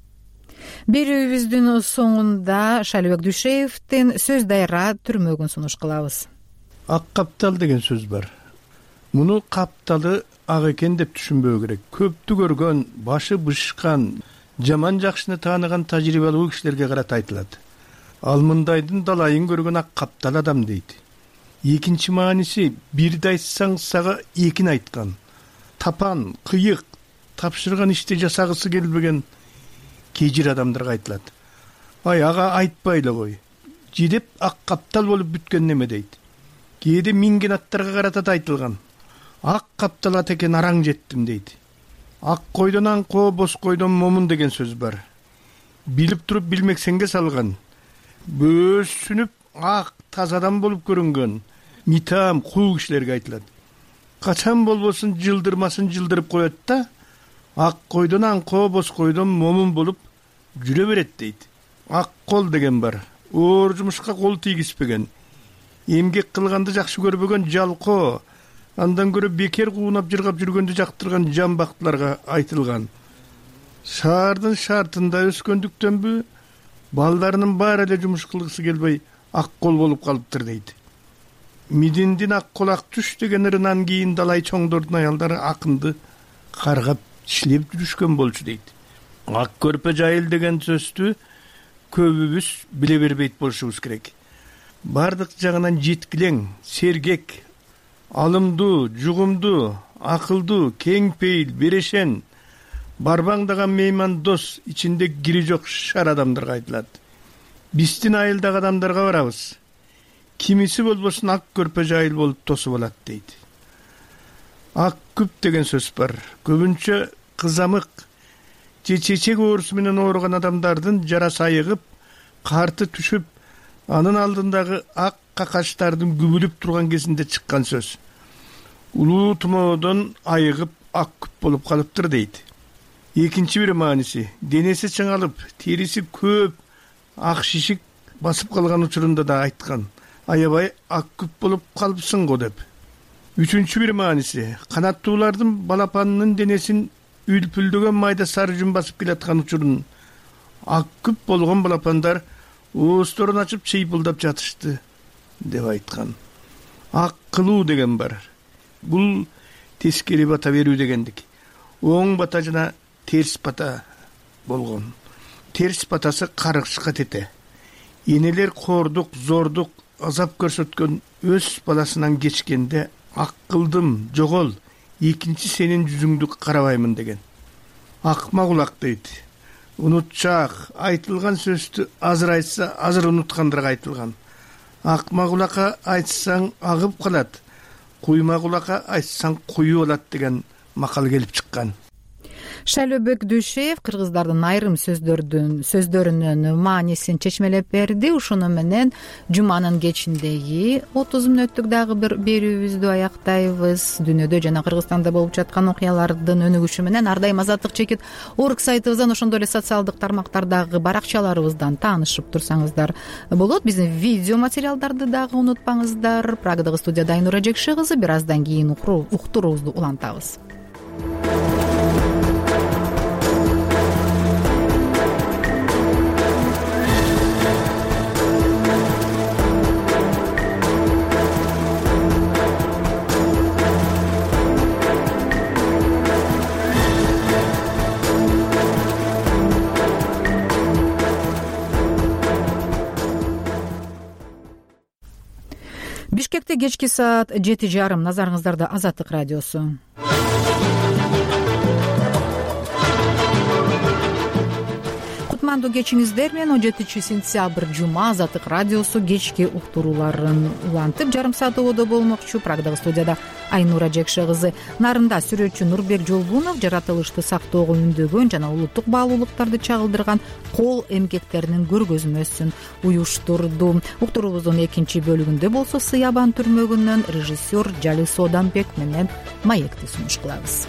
Берүүбүздүн соңунда Шалибек Дүйшеевдин сөз дайра түрмөгүн сунуш кылабыз. Ак каптал деген сөз бар. Муну капталы ак экен деп түшүнбөө керек. Көптү көргөн, башы бышкан, жаман жакшыны тааныган тажрыйбалуу кишилерге карата айтылат. Ал мындайдын далайын көргөн ак каптал адам дейт. Экинчи мааниси бирди айтсаң сага экин айткан. Тапан, кыйык, тапшырган ишти жасагысы келбеген кежир адамдарга айтылат. Ай ага айтпай эле кой. Жидеп ак каптал болуп бүткөн неме дейт. Кээде минген аттарга карата да айтылган. Ак каптал ат экен араң жеттим дейт. Ак койдон аңко, бос койдон момун деген сөз бар. Билип туруп билмексенге салган. Бөөсүнүп ак тазадан болуп көрүнгөн митам кул кишилерге айтылат. Качан болбосун жылдырмасын жылдырып коет да, ак койдон аңко, бос койдон момун болуп жүрө берет дейт. Ак кол деген бар. Оор жумушка кол тийгизбеген. Эмгек кылганды жакшы көрбөгөн жалко, андан көрө бекер куунап жыргап жүргөндү жактырган жамбактыларга айтылган. Шаардын шартында өскөндүктөнбү, балдарынын баары эле жумуш кылгысы келбей ак кол болуп калыптыр дейт. Мидиндин ак колак түш деген ырынан кийин далай чоңдордун аялдары акынды каргап иштеп жүрүшкөн болчу дейт. Ак көрпө жайыл деген сөздү көбүбүз биле бербейт болушубуз керек. Бардык жагынан жеткилең, сергек, алымдуу, жугумдуу, акылдуу, кең пейил, берешен, барбаңдаган мейман дос, ичинде кири жок шар адамдарга айтылат. Биздин айылдагы адамдарга барабыз. Кимиси болбосун ак көрпө жайыл болуп тосуп алат дейт. Ак күп деген сөз бар. Көбүнчө кызамык, чечечек оорусу менен ооруган адамдардын жарасы айыгып, карты түшүп, анын алдындагы ак какачтардын күбүлүп турган кезинде чыккан сөз. Улуу тумоодон айыгып ак күп болуп калыптыр дейт. Экинчи бир мааниси, денеси чыңалып, териси көп ак шишик басып калган учурунда да айткан. Аябай ак күп болуп калыпсың го деп. Үчүнчү бир мааниси, канаттуулардын балапанынын денесин үлпүлдөгөн майда сары жүн басып келаткан учурун ак күп болгон балапандар оосторун ачып чыйпылдап жатышты деп айткан. Ак кылуу деген бар. Бул тескери бата берүү дегендик. Оң бата жана терс бата болгон. Терс батасы каргышка тете. Энелер кордук, зордук, азап көрсөткөн өз баласынан кечкенде ак кылдым, жогол, экинчи сенин жүзүңдү карабаймын деген. Акма кулак дейт. Унутчак, айтылган сөздү азыр айтса, азыр унуткандарга айтылган. Акма кулакка айтсаң агып калат, куйма кулакка айтсаң куюп алат деген макал келип чыккан. Шайлообек Дүйшеев кыргыздардын айрым сөздөрдүн сөздөрүнүн маанисин чечмелеп берди. Ушуну менен жуманын кечиндеги отуз мүнөттүк дагы бир берүүбүздү аяктайбыз. Дүйнөдө жана Кыргызстанда болуп жаткан окуялардын өнүгүшү менен ар дайым азаттык чекит орг сайтыбыздан, ошондой эле социалдык тармактардагы баракчаларыбыздан таанышып турсаңыздар болот. Биздин видео материалдарды дагы унутпаңыздар. Прагадагы студияда Айнура Жекше кызы. Бир аздан кийин уктуруубузду улантабыз. Бишкекте кечки саат жети жарым. Назарыңыздарда Азаттык радиосу. Кутмандуу кечиңиздер менен он жетинчи сентябрь жума Азаттык радиосу кечки уктурууларын улантып жарым саат ободо болмокчу. Прагдагы студияда Айнура Жекше кызы. Нарында сүрөтчү Нурбек Жолбунов жаратылышты сактоого үндөгөн жана улуттук баалуулуктарды чагылдырган кол эмгектеринин көргөзмөсүн уюштурду. Уктуруубуздун экинчи бөлүгүндө болсо Сыябан түрмөгүнөн режиссер Жалис Оданбек менен маекти сунуш кылабыз.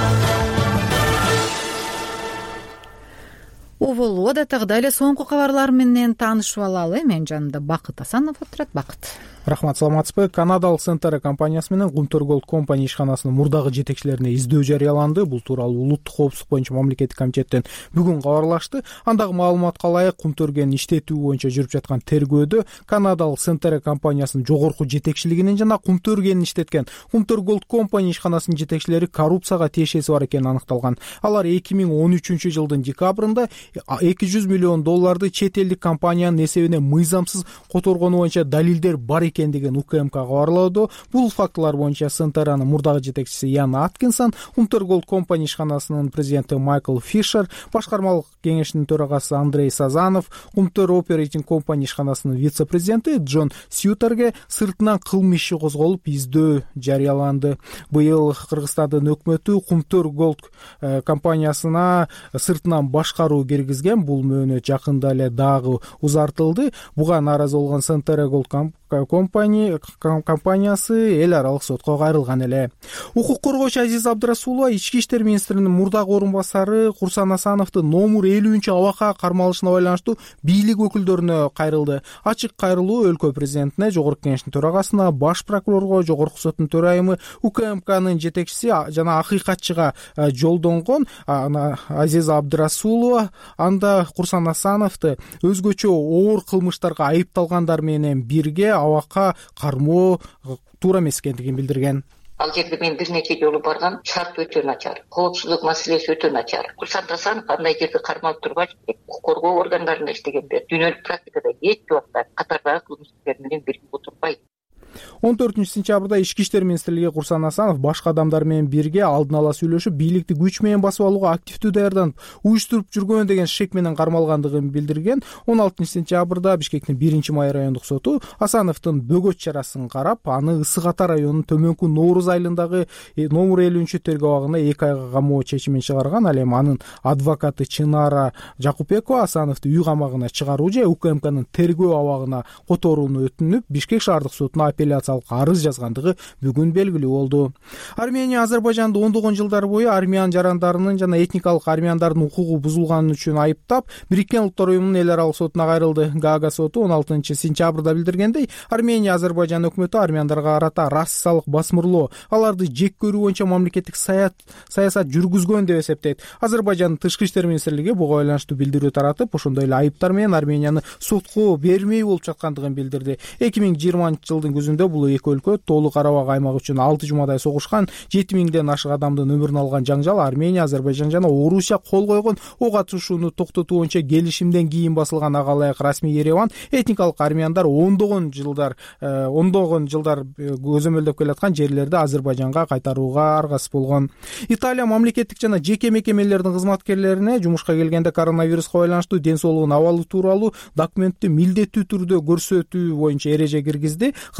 Оболу адаттагыдай эле соңку кабарлар менен таанышып алалы. Мен жанымда Бакыт Асанов отурат. Бакыт. Рахмат, саламатсызбы? Канадалык Сентера компаниясы менен Кумтөр Голд компани ишканасынын мурдагы жетекчилерине издөө жарыяланды. Бул тууралуу улуттук коопсуздук боюнча мамлекеттик комитеттен бүгүн кабарлашты. Андагы маалыматка ылайык, Кумтөргөн иштетүү боюнча жүрүп жаткан тергөөдө Канадалык Сентера компаниясынын жогорку жетекчилигинин жана Кумтөргөн иштеткен Кумтөр Голд компани ишканасынын жетекчилери коррупцияга тиешеси бар экени аныкталган. Алар эки миң он үчүнчү жылдын декабрында эки жүз миллион долларды чет элдик компаниянын эсебине мыйзамсыз которгону боюнча далилдер бар экендигин УКМК кабарлоодо. Бул фактылар боюнча Сентеранын мурдагы жетекчиси Ян Аткинсон, Кумтөр Голд компани ишканасынын президенти Майкл Фишер, башкармалык кеңешинин төрагасы Андрей Сазанов, Кумтөр Оперейтинг компани ишканасынын вице-президенти Джон Сьютерге сыртынан кылмыш иши козголуп издөө жарыяланды. Быйыл Кыргызстандын өкмөтү Кумтөр Голд компаниясына сыртынан башкаруу киргизген. Бул мөөнөт жакында эле дагы узартылды. Буга нааразы болгон Сентера Голд компания компаниясы эл аралык сотко кайрылган эле. Укук коргоочу Азиз Абдрасулова ички иштер министринин мурдагы орун басары Курсан Асановду номер элүүнчү абакка кармалышына байланыштуу бийлик өкүлдөрүнө кайрылды. Ачык кайрылуу өлкө президентине, жогорку кеңештин төрагасына, баш прокурорго, жогорку соттун төрайымы, УКМКнын жетекчиси жана акыйкатчыга жолдонгон. Азиз Абдрасулова анда Курсан Асановду өзгөчө оор кылмыштарга айыпталгандар менен бирге абакка кармоо туура эмес экендигин билдирген. Ал жерде мен бир нече жолу баргам, шарт өтө начар, коопсуздук маселеси өтө начар. Курсан Асанов андай жерде кармалып тургач, укук коргоо органдарында иштегенде, дүйнөлүк практикада эч убакта катардагы кылмыскерлер менен бирге отурбайт. он төртүнчү сентябрда ички иштер министрлиги Курсан Асанов башка адамдар менен бирге алдын ала сүйлөшүп, бийликти күч менен басып алууга активдүү даярданып, уюштуруп жүргөн деген шек менен кармалгандыгын билдирген. он алтынчы сентябрда Бишкектин биринчи май райондук соту Асановдун бөгөт чарасын карап, аны Ысык Ата районунун Төмөнкү Нооруз айылындагы номер элүүнчү тергөө абагына эки айга камоо чечимин чыгарган. Ал эми анын адвокаты Чынара Жакупбекова Асановду үй камагына чыгаруу же УКМКнын тергөө абагына которууну өтүнүп, Бишкек шаардык сотуна апелляциялык арыз жазгандыгы бүгүн белгилүү болду. Армения Азербайжанды ондогон жылдар бою армян жарандарынын жана этникалык армяндардын укугу бузулганы үчүн айыптап, Бириккен Улуттар уюмунун эл аралык сотуна кайрылды. Гаага соту он алтынчы сентябрда билдиргендей, Армения Азербайжан өкмөтү армяндарга карата расалык басмырлоо, аларды жек көрүү боюнча мамлекеттик саясат жүргүзгөн деп эсептейт. Азербайжандын тышкы иштер министрлиги буга байланыштуу билдирүү таратып, ошондой эле айыптар менен Арменияны сотко бермей болуп жаткандыгын билдирди. эки миң жыйырманчы жылдын күзүндө бул эки өлкө толук Карабак аймагы үчүн алты жумадай согушкан. жети миңден ашык адамдын өмүрүн алган жаңжал Армения, Азербайжан жана Орусия кол койгон ок атышууну токтотуу боюнча келишимден кийин басылган. Ага ылайык расмий Ереван этникалык армяндар ондогон жылдар ондогон жылдар көзөмөлдөп келаткан жерлерди Азербайжанга кайтарууга аргасыз болгон. Италия мамлекеттик жана жеке мекемелердин кызматкерлерине жумушка келгенде коронавируска байланыштуу ден соолугунун абалы тууралуу документтти милдеттүү түрдө көрсөтүү боюнча эреже киргизди. Кызматкер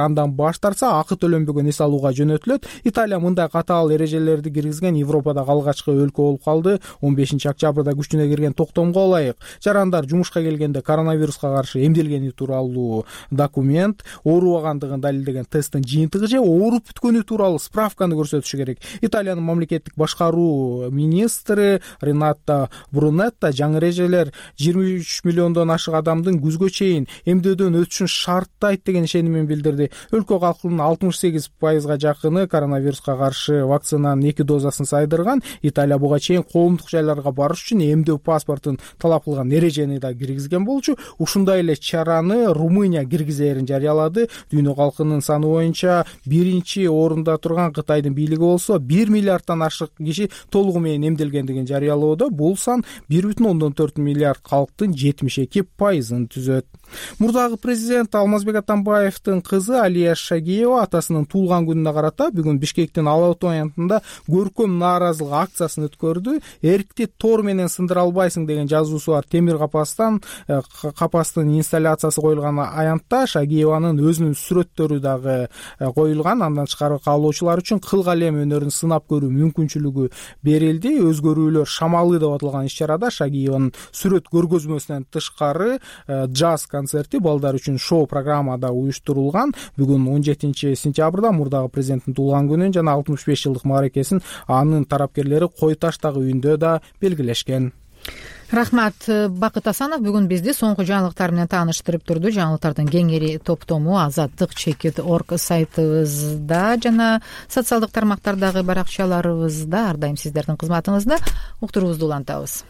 андан баш тартса акы төлөнбөгөн эс алууга жөнөтүлөт. Италия мындай катаал эрежелерди киргизген Европадагы алгачкы өлкө болуп калды. он бешинчи октябрда күчүнө кирген токтомго ылайык жарандар жумушка келгенде коронавируска каршы эмделгени тууралуу документ, оорубагандыгын далилдеген тесттин жыйынтыгы же ооруп бүткөнү тууралуу справканы көрсөтүшү керек. Италиянын мамлекеттик башкаруу министри Ренато Брунетто жаңы эрежелер жыйырма үч миллиондон ашык адамдын күзгө чейин эмдөөдөн өтүшүн шарттайт деген ишенимин билдирди. Өлкө калкынын алтымыш сегиз пайызга жакыны коронавируска каршы вакцинанын эки дозасын сайдырган. Италия буга чейин коомдук жайларга барыш үчүн эмдөө паспортун талап кылган эрежени да киргизген болчу. Ушундай эле чараны Румыния киргизээрин жарыялады. Дүйнө калкынын саны боюнча биринчи орунда турган Кытайдын бийлиги болсо бир миллиардтан ашык киши толугу менен эмделгендигин жарыялоодо. Бул сан бир бүтүн ондон төрт миллиард калктын жетимиш эки пайызын түзөт. Мурдагы президент Алмазбек Атамбаевдин кызы Алия Шагиева атасынын туулган күнүнө карата бүгүн Бишкектин Ала Ото аянтында көркөм нааразылык акциясын өткөрдү. Эркти тор менен сындыра албайсың деген жазуусу бар темир капастан капастын инсталляциясы коюлган аянтта Шагиеванын өзүнүн сүрөттөрү дагы коюлган. Андан тышкары каалоочулар үчүн кыл калем өнөрүн сынап көрүү мүмкүнчүлүгү берилди. Өзгөрүүлөр шамалы деп аталган иш-чарада Шагиеванын сүрөт көргөзмөсүнөн тышкары джаз концерти балдар үчүн шоу программада уюштурулган. Бүгүн он жетинчи сентябрда мурдагы президенттин туулган күнүн жана алтымыш беш жылдык мааракесин анын тарапкерлери Кой таштагы үйүндө да белгилешкен. Рахмат, Бакыт Асанов бүгүн бизди соңку жаңылыктар менен тааныштырып турду. Жаңылыктардын кеңири топтому азаттык чекит точка орг сайтыбызда жана социалдык тармактардагы баракчаларыбызда ар дайым сиздердин кызматыңызда. Уктуруубузду улантабыз.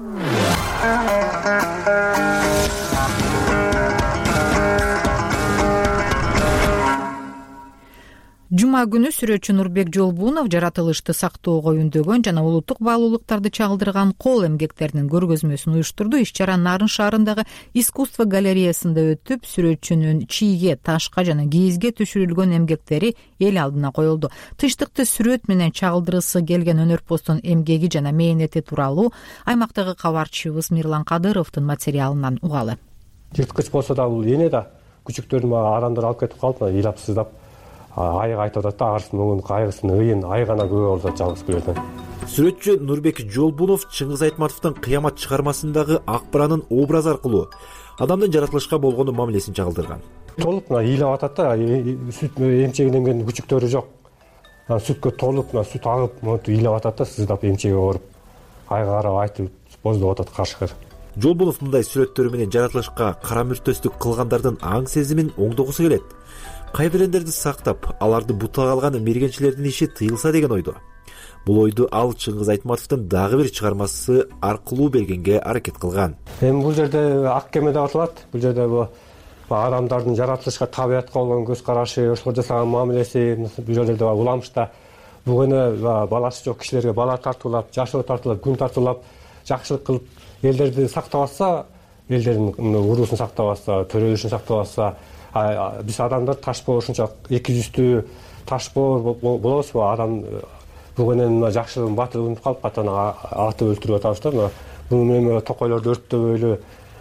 Жума күнү сүрөтчү Нурбек Жолбунов жаратылышты сактоого үндөгөн жана улуттук баалуулуктарды чагылдырган кол эмгектеринин көргөзмөсүн уюштурду. Иш-чара Нарын шаарындагы искусство галереясында өтүп, сүрөтчүнүн чийге, ташка жана кийизге түшүрүлгөн эмгектери эл алдына коюлду. Тынчтыкты сүрөт менен чагылдыргысы келген өнөрпоздун эмгеги жана мээнети тууралуу аймактагы кабарчыбыз Мирлан Кадыровдун материалынан угалы. Жырткыч болсо да бул эне да күчүктөрдү адамдар алып кетип калып, ыйлапсыздап айга айтып атат да, арсын өңүн кайгысын ыйын ай гана күбө болсо жалгыз күлөт. Сүрөтчү Нурбек Жолбунов Чыңгыз Айтматовдун Кыямат чыгармасындагы Акбаранын образы аркылуу адамдын жаратылышка болгону мамилесин чагылдырган. Толуп ыйлап атат да, сүт эмчегинен күчүктөрү жок. Сүткө толуп, сүт агып, монтип ыйлап атат да, сыздап эмчеге оруп, айга карап айтып боздоп атат каршыкыр. Жолбунов мындай сүрөттөрү менен жаратылышка кара мүртөстүк кылгандардын аң сезимин оңдогусу келет. Кайбирендерди сактап, аларды бутага алган мергенчилердин иши тыйылса деген ойдо. Бул ойду ал Чыңгыз Айтматовдун дагы бир чыгармасы аркылуу бергенге аракет кылган. Эми бул жерде ак кеме деп аталат. Бул жерде адамдардын жаратылышка, табиятка болгон көз карашы, ошого жасаган мамилеси, бул жерде уламышта бугуну баласы жок кишилерге бала тартуулап, жашоо тартуулап, күн тартуулап, жакшылык кылып, элдерди сактап атса, элдердин уруусун сактап атса, төрөлүшүн сактап атса, биз адамдар таш болушунча эки жүздүү таш болобузбу, адам бүгүнөн жакшылыгын батыл өнүп калып катана атып өлтүрүп атабыз да. Бул эми токойлорду өрттөбөйлү,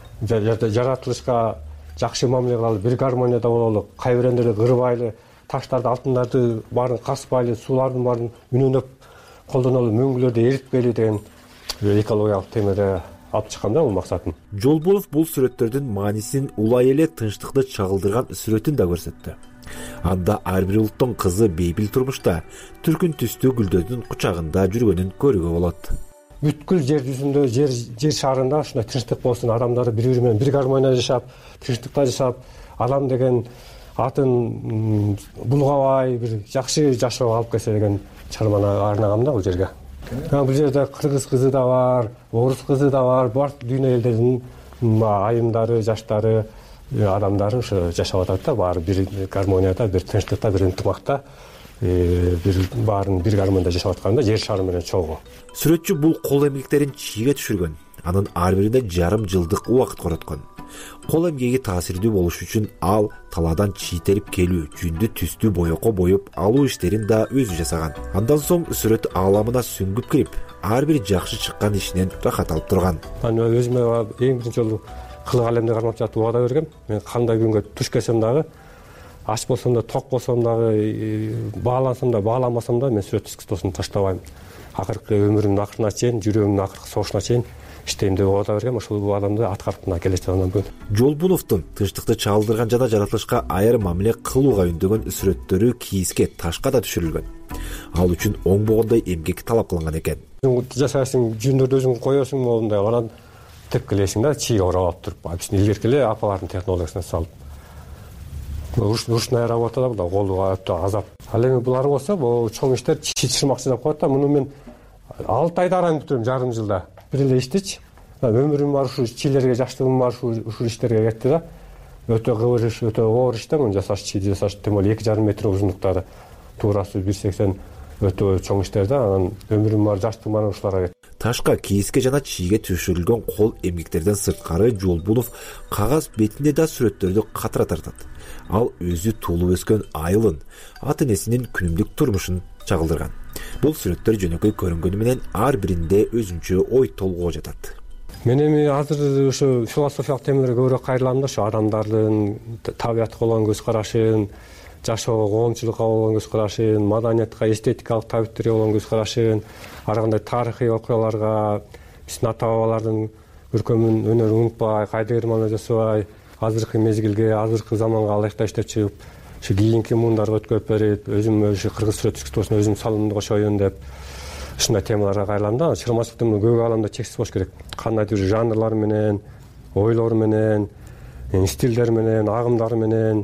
жаратылышка жакшы мамиле кылалы, бир гармонияда бололу, кайбирендерди кырбайлы, таштарды, алтындарды баарын каспайлы, суулардын баарын үнөнөп колдонолу, мөңгүлөрдү эритпейли деген экологиялык темеде алып чыккан да бул максатын. Жолбунов бул сүрөттөрдүн маанисин улай эле тынчтыкты чагылдырган сүрөтүн да көрсөттү. Анда ар бир улуттун кызы бейбил турмушта түркүн түстүү гүлдөрдүн кучагында жүргөнүн көрүүгө болот. Бүткүл жер жүзүндө, жер жер шарында ушундай тынчтык болсун, адамдар бири-бири менен бир гармонияда жашап, тынчтыкта жашап, адам деген атын булгабай бир жакшы жашоо алып келсе деген чарманы арнагам да бул жерге. Бул жерде кыргыз кызы да бар, орус кызы да бар, бар дүйнө элдеринин айымдары, жаштары, адамдары ошо жашап атат да, баары бир гармонияда, бир тынчтыкта, бир ынтымакта, бир баарын бир гармонияда жашап атканда жер шары менен чогуу. Сүрөтчү бул кол эмгектерин чийге түшүргөн, анын ар бирине жарым жылдык убакыт короткон. Кол эмгеги таасирдүү болуш үчүн ал талаадан чийтерип келүү, жүндү түстүү боёкко боюп алуу иштерин да өзү жасаган. Андан соң сүрөт ааламына сүңгүп кирип, ар бир жакшы чыккан ишинен рахат алып турган. Мен өзүмө эң биринчи жолу кыл калемди кармап жатып убада бергем. Мен кандай күнгө туш келсем дагы ач болсом да, ток болсом дагы, баалансам да, бааламасам да мен сүрөт искусствосун таштабайм. Акыркы өмүрүмдүн акырына чейин, жүрөгүмдүн акыркы согушуна чейин иштейм деп оода бергем. Ошол бул адамды аткарып мына келечегимден бүгүн. Жолбуновдун тынчтыкты чагылдырган жана жаратылышка айрым мамиле кылууга үндөгөн сүрөттөрү кийизге, ташка да түшүрүлгөн. Ал үчүн оңбогондой эмгек талап кылынган экен. Жасайсың, жүндөрдү өзүң коесуң, моундай анан тепкилейсиң да, чийге орап алып туруп, биздин илгерки эле апалардын технологиясына салып. Ручная работа да, бул колуга өтө азап. Ал эми булар болсо, бул чоң иштер чычырмакчы деп коет да. Муну мен алты айда араң бүтүрөм, жарым жылда. Бир эле иштичи. Өмүрүм бар ушу чийлерге, жаштыгым бар ушу иштерге кетти да. Өтө кыбыр иш, өтө оор иш да. Муну жасаш, чийди жасаш, тем более эки жарым метр узундуктагы, туурасы бир сексен өтө чоң иштер да. Анан өмүрүм бар, жаштыгым бар ушуларга кетти. Ташка, кийизге жана чийге түшүрүлгөн кол эмгектерден сырткары Жолбунов кагаз бетинде да сүрөттөрдү катыра тартат. Ал өзү туулуп өскөн айылын, ата энесинин күнүмдүк турмушун чагылдырган. Бул сүрөттөр жөнөкөй көрүнгөнү менен ар биринде өзүнчө ой толгоо жатат. Мен эми азыр ушу философиялык темелерге көбүрөөк кайрылам да, ушу адамдардын табиятка болгон көз карашын, жашоого, коомчулукка болгон көз карашын, маданиятка, эстетикалык табиттерге болгон көз карашын, ар кандай тарыхый окуяларга, биздин ата бабалардын көркөмүн, өнөрүн унутпай, кайдыгер мамиле жасабай, азыркы мезгилге, азыркы заманга ылайыктуу иштеп чыгып, ушу кийинки муундарга өткөрүп берип, өзүм ушу кыргыз сүрөт искусствосуна өзүм салымымды кошоюн деп ушундай темаларга кайрылам да. Чыгармачылыктын көк ааламда чексиз болуш керек. Кандайдыр жанрлар менен, ойлор менен, стилдер менен, агымдар менен,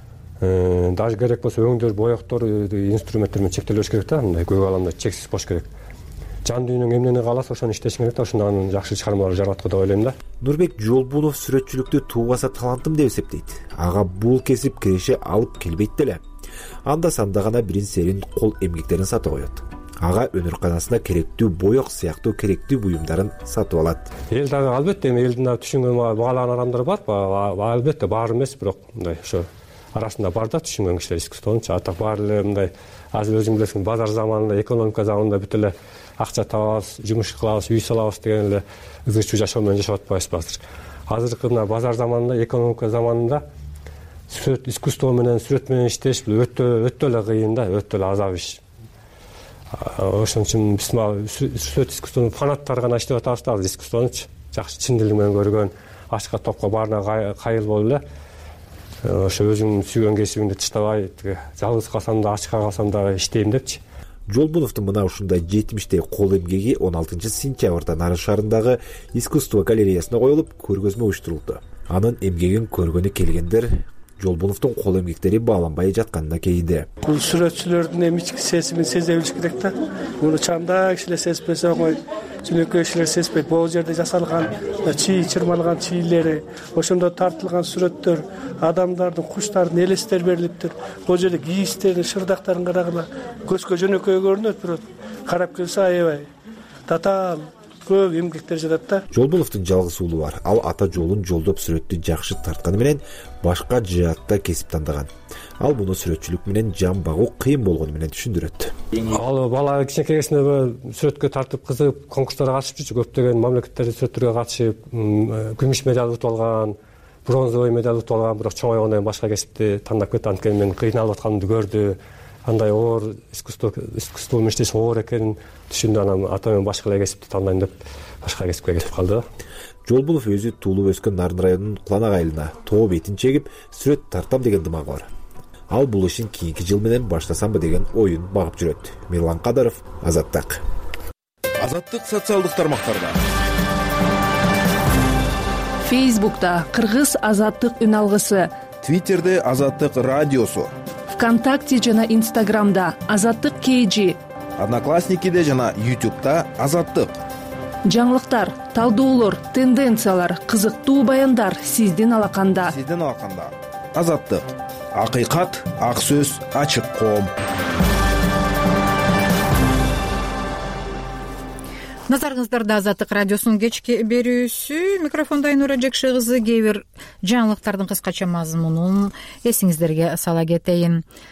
даже керек болсо өңдөр, боектор, инструменттер менен чектелбеш керек да. Мындай көк ааламда чексиз болуш керек. Жан дүйнөң эмнени кааласа ошону иштешиң керек да. Ошондо анан жакшы чыгармалар жараткы деп ойлойм да. Нурбек Жолбунов сүрөтчүлүктү туугаса талантым деп эсептейт. Ага бул кесип киреше алып келбейт деле. Анда санда гана бирин серин кол эмгектерин сатып коет. Ага өнөр керектүү боек сыяктуу керектүү буюмдарын сатып алат. Эл дагы албетте эми элдин дагы түшүнгөн баалаган адамдар бар, албетте баары эмес, бирок мындай ошо арасында бар да түшүнгөн кишилер искусствонучу. Ата баары эле мындай азыр өзүң билесиң, базар заманында, экономика заманында бүт эле акча табабыз, жумуш кылабыз, үй салабыз деген эле ызгычуу жашоо менен жашап атпайбызбы азыр. Азыркы мына базар заманында, экономика заманында сүрөт искусство менен, сүрөт менен иштеш бул өтө өтө эле кыйын да, өтө эле азап иш. Ошон үчүн биз сүрөт искусствонун фанаттары гана иштеп атабыз да, азыр искусствонучу. Жакшы чындыгы менен көргөн, ачка топко баарына кайыл болуп эле ошо өзүң сүйгөн кесибиңди таштабай, жалгыз калсам да, ачка калсам дагы иштейм депчи. Жолбуновдун мына ушундай жетимиштей кол эмгеги он алтынчы сентябрда Нарын шаарындагы искусство галереясына коюлуп, көргөзмө уюштурулду. Анын эмгегин көргөнү келгендер Жолбуновдун кол эмгектери бааланбай жатканына кейиди. Бул сүрөтчүлөрдүн эми ички сезимин сезе билиш керек да. Муну чамдаа кишилер сезбесе оңой, жөнөкөй кишилер сезбейт. Бул жерде жасалган чий, чырмалган чийлери, ошондо тартылган сүрөттөр, адамдардын, куштардын элестер берилиптир. Бул жерде кийиздердин, шырдактарын карагыла, көзгө жөнөкөй көрүнөт, бирок карап келсе аябай татаал көп эмгектер жатат да. Жолбуновдун жалгыз уулу бар. Ал ата жолун жолдоп сүрөттү жакшы тартканы менен башка жаатта кесип тандаган. Ал муну сүрөтчүлүк менен жан багуу кыйын болгону менен түшүндүрөт. Ал бала кичинекей кезинде сүрөткө тартып кызыгып, конкурстарга катышып жүрчү, көптөгөн мамлекеттерде сүрөттөргө катышып, күмүш медаль утуп алган, бронзовый медаль утуп алган, бирок чоңойгондон кийин башка кесипти тандап кетти. Анткени мен кыйналып атканымды көрдү. Андай оор искусство искусство менен иштеш оор экенин түшүндү. Анан ата мен башка эле кесипти тандайм деп башка кесипке кетип калды. Жолбунов өзү туулуп өскөн Нарын районунун Куланак айылына тоо бетин чегип сүрөт тартам деген дымагы бар. Ал бул ишин кийинки жыл менен баштасамбы деген оюн багып жүрөт. Мирлан Кадаров, Азаттык. Азаттык социалдык тармактарда. Фейсбукта Кыргыз Азаттык үн алгысы, Твиттерде Азаттык радиосу, ВКонтакте жана Инстаграмда Азаттык кей, Одноклассникиде жана Ютубта Азаттык. Жаңылыктар, талдоолор, тенденциялар, кызыктуу баяндар сиздин алаканда. Сиздин алаканда. Азаттык. Акыйкат, ак сөз, ачык коом. Назарыңыздарда Азаттык радиосунун кечки берүүсү. Микрофонда Айнура Жекше кызы. Кээ бир жаңылыктардын кыскача мазмунун эсиңиздерге сала кетейин.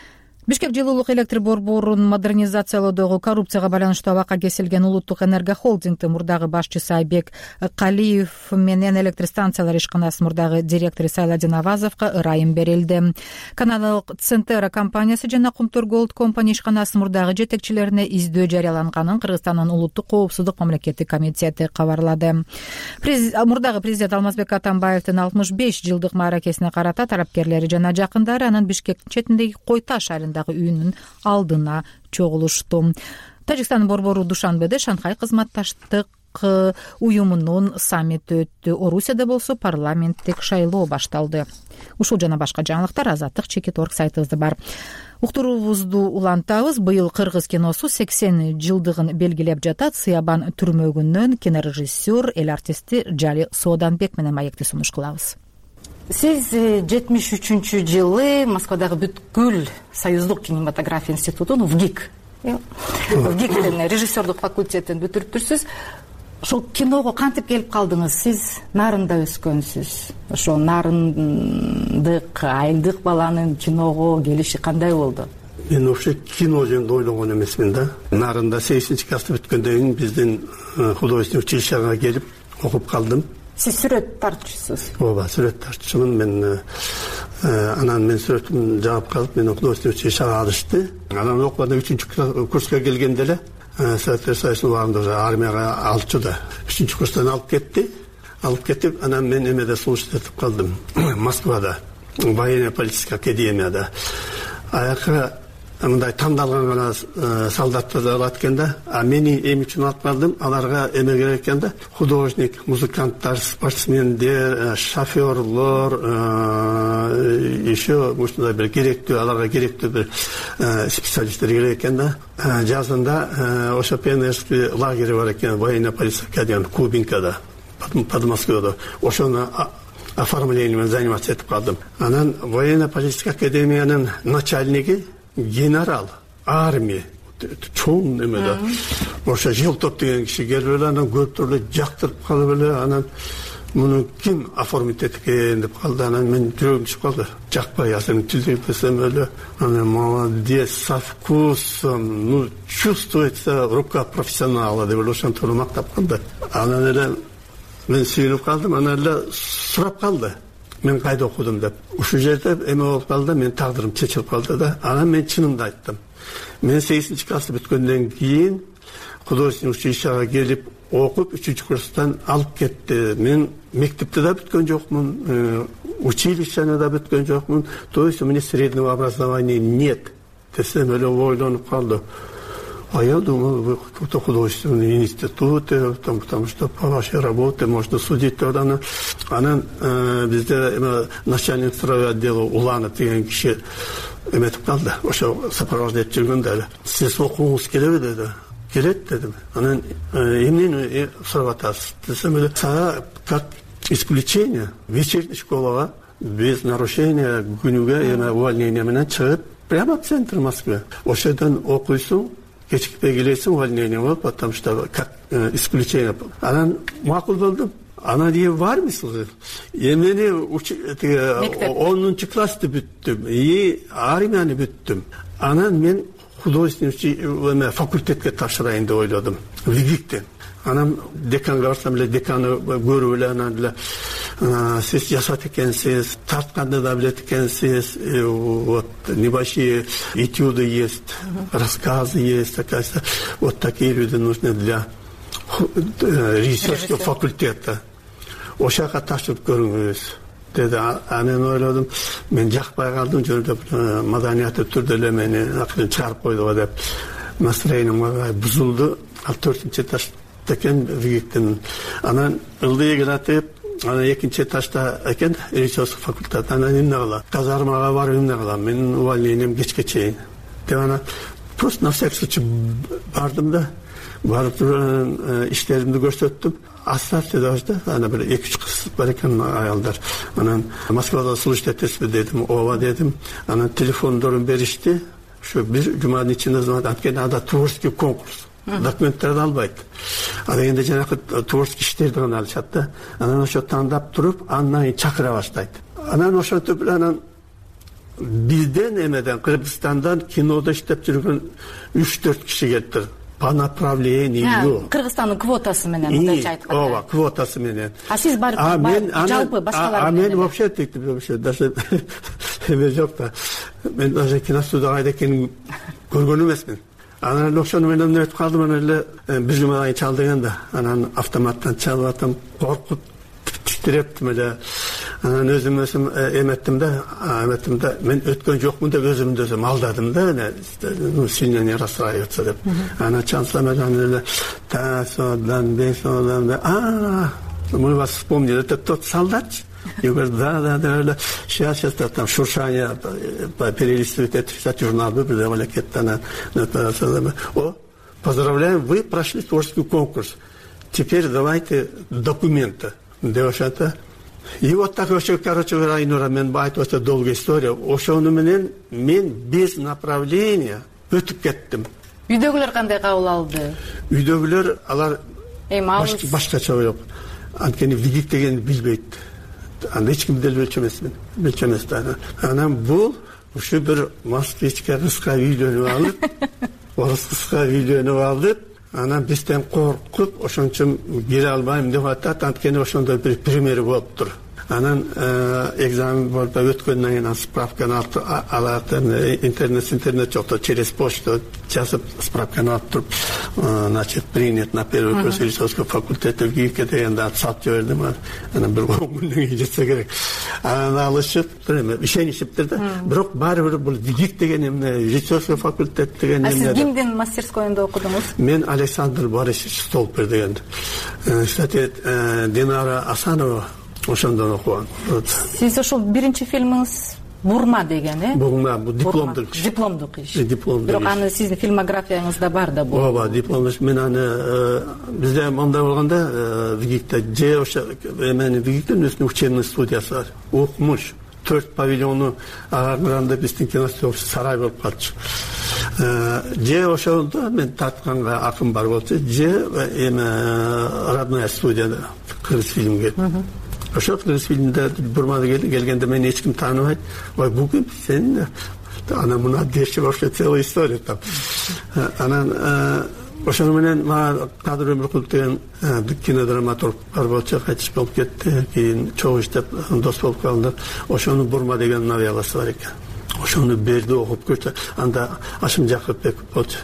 Бишкек жылуулук электр борборун модернизациялоодогу коррупцияга байланыштуу абакка кесилген улуттук энергохолдингдин мурдагы башчысы Айбек Калиев менен электр станциялар ишканасынын мурдагы директору Сайладин Авазовго ырайым берилди. Канадалык Центера компаниясы жана Кумтур Голд компани ишканасынын мурдагы жетекчилерине издөө жарыяланганын Кыргызстандын улуттук коопсуздук мамлекеттик комитети кабарлады. Мурдагы президент Алмазбек Атамбаевдин алтымыш беш жылдык мааракесине карата тарапкерлери жана жакындары анын Бишкектин четиндеги Кой Таш үйүнүн алдына чогулушту. Тажикстандын борбору Душанбеде Шанхай кызматташтык уюмунун саммити өттү. Орусияда болсо парламенттик шайлоо башталды. Ушул жана башка жаңылыктар Азаттык чекит орг сайтыбызда бар. Уктуруубузду улантабыз. Быйыл кыргыз киносу сексен жылдыгын белгилеп жатат. Сыябан түрмөгүнөн кинорежиссер, эл артисти Жали Сооданбек менен маекти сунуш кылабыз. Сиз жетимиш үчүнчү жылы Москвадагы бүткүл союздук кинематография институтун ВГИК ВГИКтин режиссердук факультетин бүтүрүптүрсүз. Ошол киного кантип келип калдыңыз? Сиз Нарында өскөнсүз. Ошол нарындык, айылдык баланын киного келиши кандай болду? Мен вообще кино жөнүндө ойлогон эмесмин да. Нарында сексенинчи класста бүткөндөн кийин биздин художественный училищеге келип окуп калдым. Сиз сүрөт тартчусуз? Ооба, сүрөт тартчусумун. Мен анан мен сүрөтүм жаап калып, мени художественный училищеге алышты. Анан окуганда үчүнчү курска келгенде эле Советтер Союзунун убагында уже армияга алчу да. үчүнчү курстан алып кетти. Алып кетип, анан мен эмеде служить этип калдым. Москвада, военно-политический академияда. Аяка мындай тандалган гана солдаттар алат экен да. А мени эми үчүн алып калдым. Аларга эме керек экен да. Художник, музыканттар, спортсмендер, шофёрлор, еще ушундай бир керектүү, аларга керектүү бир специалисттер керек экен да. Жазында ошо пионерский лагерь бар экен, военно-политический академия Кубинкада, под Москвада. Ошону оформлением заниматься этип калдым. Анан военно-политический академиянын начальниги генерал, армия, чоң немеде. Ошо Желтоп деген киши келип эле анан көп түрлө жактырып калып эле анан муну ким оформить эткен деп калды. Анан мен жүрөгүм чыгып калды. Жакпай азыр тилдеп десем эле анан молодец, со вкусом, ну чувствуется рука профессионала деп эле ошентип мактап калды. Анан эле мен сүйүнүп калдым. Анан эле сурап калды. Мен кайда окудум деп. Ушул жерде эме болуп калды, мен тагдырым чечилип калды да. Анан мен чынымды айттым. Мен сексенинчи класста бүткөндөн кийин художественный училищеге келип окуп үчүнчү курстан алып кетти. Мен мектепте да бүткөн жокмун, училищени да бүткөн жокмун. То есть у меня среднего образования нет. Десем эле ойлонуп калды. А я думал, вы какой-то художественный институт, там, потому что по вашей работе можно судить тогда. Анан бизде начальник строевого отдела Уланов деген киши эметип калды. Ошо сопровождать жүргөндө эле. Сиз окугуңуз келеби деди. Келет дедим. Анан эмнени сурап атасыз десем эле, как исключение вечерний школага без нарушения күнүгө эме увольнение менен чыгып прямо в центр Москвы. Ошодон окуйсуң, кечикпей келесиң, увольнение болуп, потому что как исключение. Анан макул болдум. Анан ие бармысыз? Эмени онунчу классты бүттүм, и армияны бүттүм. Анан мен художественный факультетке тапшырайын деп ойлодум. ВГИКтен. Анан деканга барсам эле, деканы көрүп эле анан эле сиз жасат экенсиз, тартканды да билет экенсиз, вот небольшие этюды есть, рассказы есть, такая, вот такие люди нужны для режиссерского факультета. Ошака тапшырып көрүңүз деди. Анан ойлодум, мен жакпай калдым, жөндөп маданияттуу түрдө эле мени акырын чыгарып койду деп. Настроением бузулду. Ал төртүнчү этажда экен ВГИКтин. Анан ылдый келатып, анан экинчи этажда экен режиссерский факультет. Анан эмне кылам? Казармага барып эмне кылам? Менин увольнением кечке чейин. Деп анан просто на всякий случай бардым да, барып иштеримди көрсөттүм. Оставьте даже, ана бир эки үч кыз бар экен аялдар. Анан Москвада служить этесизби дедим, ооба дедим. Анан телефондорун беришти. Ошо бир жуманын ичинде звонок, анткени анда творческий конкурс. Документтерди албайт. А дегенде жанакы творческий иштерди гана алышат да. Анан ошо тандап туруп, андан кийин чакыра баштайт. Анан ошентип анан бизден эмеден Кыргызстандан кинодо иштеп жүргөн үч төрт киши келиптир по направлению. Кыргызстандын квотасы менен мындайча айтканда. Ооба, квотасы менен. А сиз барып жалпы башкалар менен? А мен вообще тиктип вообще даже эме жок да. Мен даже киностудияга кайда экенин көргөн эмесмин. Анан ошону менен эмне өтүп калдым, анан эле бир жума айын чал дегенде, анан автоматтан чалып атам, коркуп титирептим эле. Анан өзүм өзүм эметтим да, эметтим да, мен өткөн жокмун деп өзүмдү өзүм алдадым да, ну сильно не расстраиваться деп. Анан чалсам анан эле та-содан, бе-содан, а, мы вас вспомнили, это тот солдат? Я говорю, да, да, да, сейчас, сейчас там шуршание перелистывает, это журнал выписали, какие-то на... О, поздравляем, вы прошли творческий конкурс. Теперь давайте документы. Девушка, и вот так вообще, короче говоря, Айнура, мен байт, это долгая история. Ошону менен мен без направления өтүп кеттим. Үйдөгүлөр кандай кабыл алды? Үйдөгүлөр алар башкача ойлоп, анткени вигик дегенди билбейт. Анда эч ким дел белчү эмесмин, белчү эмес да. Анан бул ушу бир москвичке кызга үйлөнүп алып, орус кызга үйлөнүп алып, анан бизден коркуп, ошончо келе албайм деп атат, анткени ошондой бир примери болуптур. Анан экзамен болуп өткөндөн кийин справканы алат, интернет интернет жокто, через почту жазып справканы алып туруп, значит, принят на первый курс философского факультета в ГИКе дегенде атсап жибердим. Анан бир он күндөн кийин жетсе керек. Анан алышып, ишенишиптир да. Бирок баары бир бул ГИК деген эмне, философский факультет деген эмне. А сиз кимдин мастерскойунда окудуңуз? Мен Александр Борисович Столпер деген. Кстати, Динара Асанова ошондон окуган. Сиз ошол биринчи фильмиңиз Бурма деген, э? Бурма, бул дипломдук иш. Дипломдук иш. Дипломдук. Бирок аны сиздин фильмографияңызда бар да бул. Ооба, дипломдук. Мен аны бизде мындай болгондо, Вигикте же ошо эмени Вигиктин өзүнүн учебный студиясы бар. Окумуш. Төрт павильону агартганда биздин киностудия сарай болуп калчу. Же ошондо мен тартканга акын бар болчу, же эме родная студияда кыргыз фильмге. Ошол кыргыз фильмде Бурмада келгенде мени эч ким тааныбайт. Ой, бугун сен ана мына деши вообще целая история там. Анан ошону менен мага Кадыр Өмүркулов деген кинодраматург бар болчу, кайтыш болуп кетти. Кийин чогуу иштеп дос болуп калдык. Ошону Бурма деген новелласы бар экен. Ошону берди окуп көрсө, анда Ашым Жакыпбек болчу.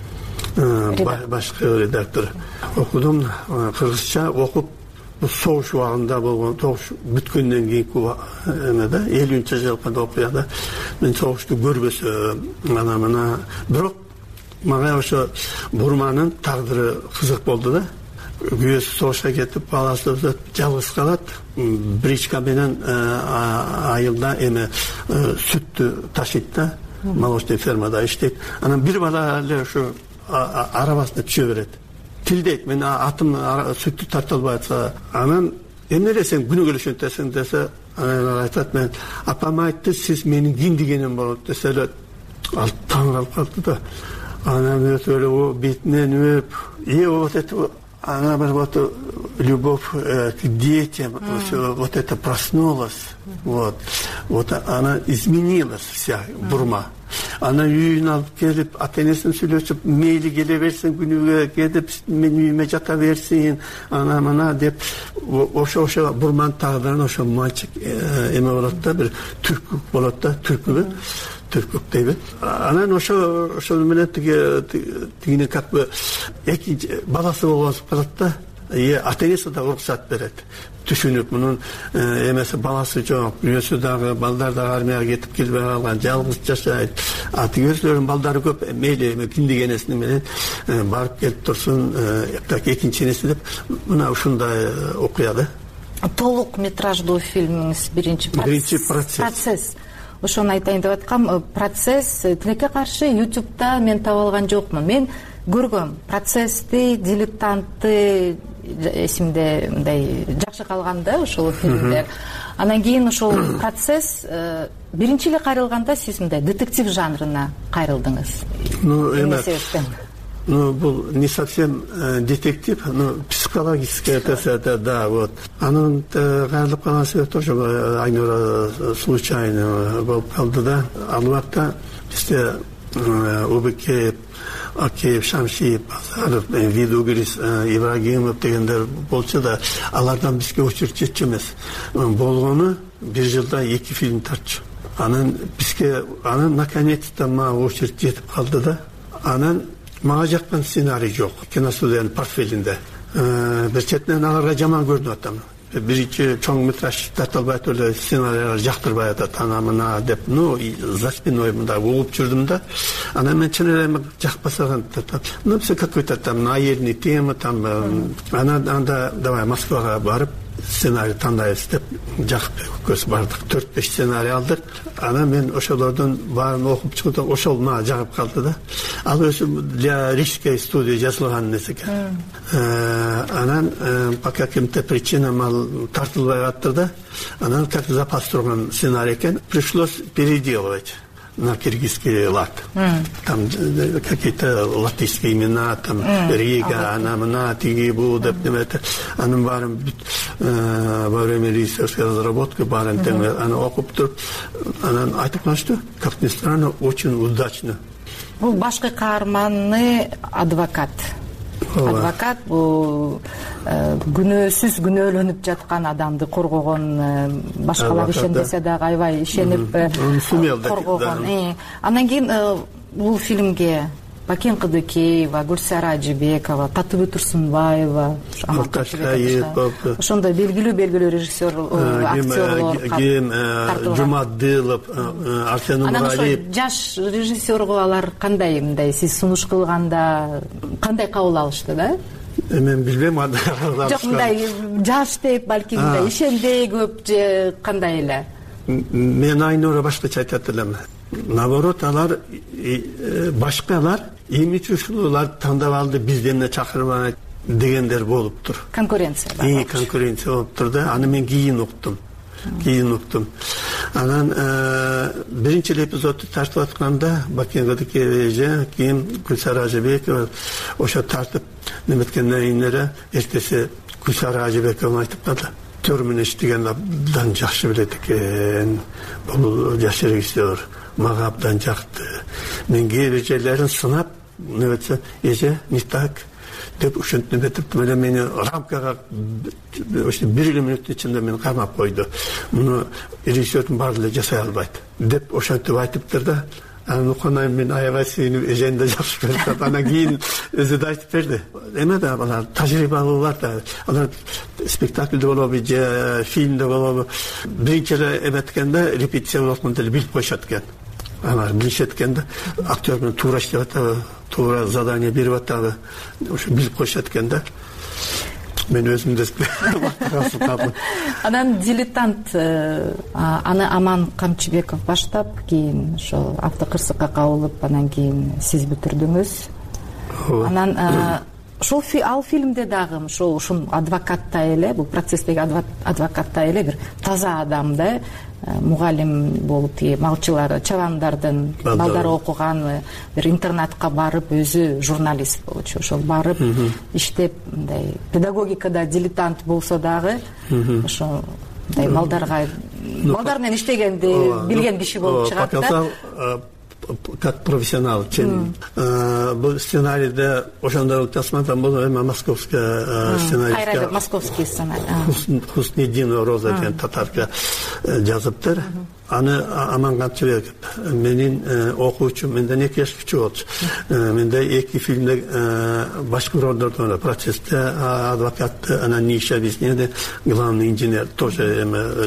Башкы редактор. Окудум, кыргызча окуп, бул согуш убагында болгон, согуш бүткөндөн кийинки эмеде, элүүнчү жылкы окуяда мен согушту көрбөсөм, ана мына, бирок мага ошо Бурманын тагдыры кызык болду да. Күйөөсү согушка кетип, баласы жалгыз калат, бричка менен айылда эме сүттү ташыйт да, молочный фермада иштейт. Анан бир бала эле ошо арабасына түшө берет. Тилдейт, мен атым сүттү тарта албай атса, анан эмне эле сен күнүгө ошентесиң десе, анан айтат, мен апам айтты, сиз менин ким дегеним болот десе эле, ал таң калып калды да. Анан өтүп эле бетинен өп, и вот это она вот любовь к детям, mm. все, вот это проснулась, вот, вот она изменилась вся Бурма. Она үйүнө алып келип, ата энесин сүйлөшүп, мейли келе берсин, күнүгө кетип, мен үйүмө жата берсин, ана мына деп, ошо ошо Бурманын тагдырын ошо мальчик эме болот да, бир түркүк болот да, түркүбү. Түркүк дейбит. Анан ошо ошол менен тигини как бы эки баласы болуп калат да. И ата энеси да уруксат берет. Түшүнүп, мунун эмеси баласы жок, үйөсү дагы, балдар дагы армияга кетип келбей калган, жалгыз жашайт. А тигөөсүлөрдүн балдары көп, мейли эме кимдик энеси менен барып келип турсун, так экинчи энеси деп, мына ушундай окуя да. Толук метраждуу фильмиңиз биринчи Биринчи процесс. Процесс. Ошону айтайын деп аткам, процесс тилекке каршы ютубта мен таба алган жокмун. Мен көргөм процессти, дилетантты эсимде мындай жакшы калган да ошол фильмдер. Анан кийин ошол процесс биринчи эле кайрылганда сиз мындай детектив жанрына кайрылдыңыз. Ну, эме ну бул не совсем детектив, но психологическая это, да, вот. Анын кайрылып калган себеп тоже Айнура случайно болуп калды да. Ал убакта бизде Убыкеев, Акеев, Шамшиев, Базаров, Видугрис, Ибрагимов дегендер болчу да, алардан бизге очередь жетчү эмес. Болгону бир жылда эки фильм тартчу. Анан бизге анан наконец-то мага очередь жетип калды да. Анан мага жаккан сценарий жок киностудиянын портфелинде. Бир четинен аларга жаман көрүнүп атам. Биринчи чоң метраж тартылбайт эле сценарийлер жактырбай атат анамына деп, ну за спиной мындай угуп жүрдүм да. Анан мен чын эле жакпаса, ну все какой-то там наивный тема там. Анан анда давай Москвага барып сценарий тандайбыз деп жакып көз бардык. төрт беш сценарий алдык. Анан мен ошолордун баарын окуп чыгып, ошол мага жагып калды да. Ал өзү для Рижской студии жазылган нерсе экен. Анан по каким-то причинам ал тартылбай калды да. Анан как запас турган сценарий экен. Пришлось переделывать на киргизский лад. Mm. Там какие-то латышские имена, там mm. Рига, она, она, тиги, буда, это. Анын барын во время режиссерской разработки барын тем, она окуп туруп, анан айтып калды, что, как ни странно, очень удачно. Бул башкы каарманы адвокат. Адвокат бул күнөөсүз күнөөлөнүп жаткан адамды коргогон, башкалар ишенбесе дагы аябай ишенип коргогон. Андан кийин бул фильмге Бакен Кыдыкеева, Гүлсара Ажибекова, Татыбү Турсунбаева, ошондой белгилүү белгилүү режиссер, актерлор, Жумадылов, Арсен Умаралиев. Жаш режиссерго алар кандай, мындай сиз сунуш кылганда кандай кабыл алышты да? Мен билбейм анда. Жок, мындай жаш деп, балки мындай ишенбей көп же кандай эле? Мен Айнура башкача айтат элем. Наоборот, алар башкалар эмне ушулар тандап алды, бизден эле чакырбай дегендер болуптур. Конкуренция бар. И конкуренция болуптур да. Аны мен кийин уктум. Кийин уктум. Анан биринчи эпизодду тартып атканда Бакен Кыдыкеева, кийин Гүлсара Ажибекова ошо тартып неметкенден кийин эртеси Гүлсара Ажибекова айтып калды. Төрмүн иштеген абдан жакшы билет экен. Бул жаш режиссер. Мага абдан жакты. Мен кээ бир жерлерин сынап, небетсе, эже, не так, деп ушинтип этип, мени рамкага ошо бир эле мүнөттүн ичинде мени камап койду. Муну режиссердун баары эле жасай албайт деп ошентип айтыптыр да. Анан уканайын мен аябай сүйүнүп, эжени да жакшы көрүп, анан кийин өзү да айтып берди. Эме да алар тажрыйбалуулар да, алар спектакльде болобу же фильмде болобу, биринчи эле эметкенде репетиция болуп атканда эле билип коюшат экен. Алар билишет экен да, актер менен туура иштеп атабы, туура задание берип атабы, ошо билип коюшат экен да. Мен өзүм да калдым. Анан дилетант аны Аман Камчыбеков баштап, кийин ошо автокырсыкка кабылып, анан кийин сиз бүтүрдүңүз. Анан ошол ал фильмде дагы ошол ушун адвокаттай эле, бул процесстеги адвокаттай эле бир таза адам да, мугалим болуп, тиги малчылар, чабандардын балдары окуган бир интернатка барып, өзү журналист болчу. Ошол барып иштеп, мындай педагогикада дилетант болсо дагы, ошо мындай балдарга балдар менен иштегенди билген киши болуп чыгат да. Как профессионал. Бул сценарийде ошондой тасмадан болду, эми московская сценаристка. Кайра московский сценарий. Хуснединова Роза деген татарка жазыптыр. Аны Аман Камчыбеков менин окуучум, менден эки жаш кичүү болчу. Менде эки фильмде башкы ролдордон процессте адвокат, анан Ниша Веснеде главный инженер тоже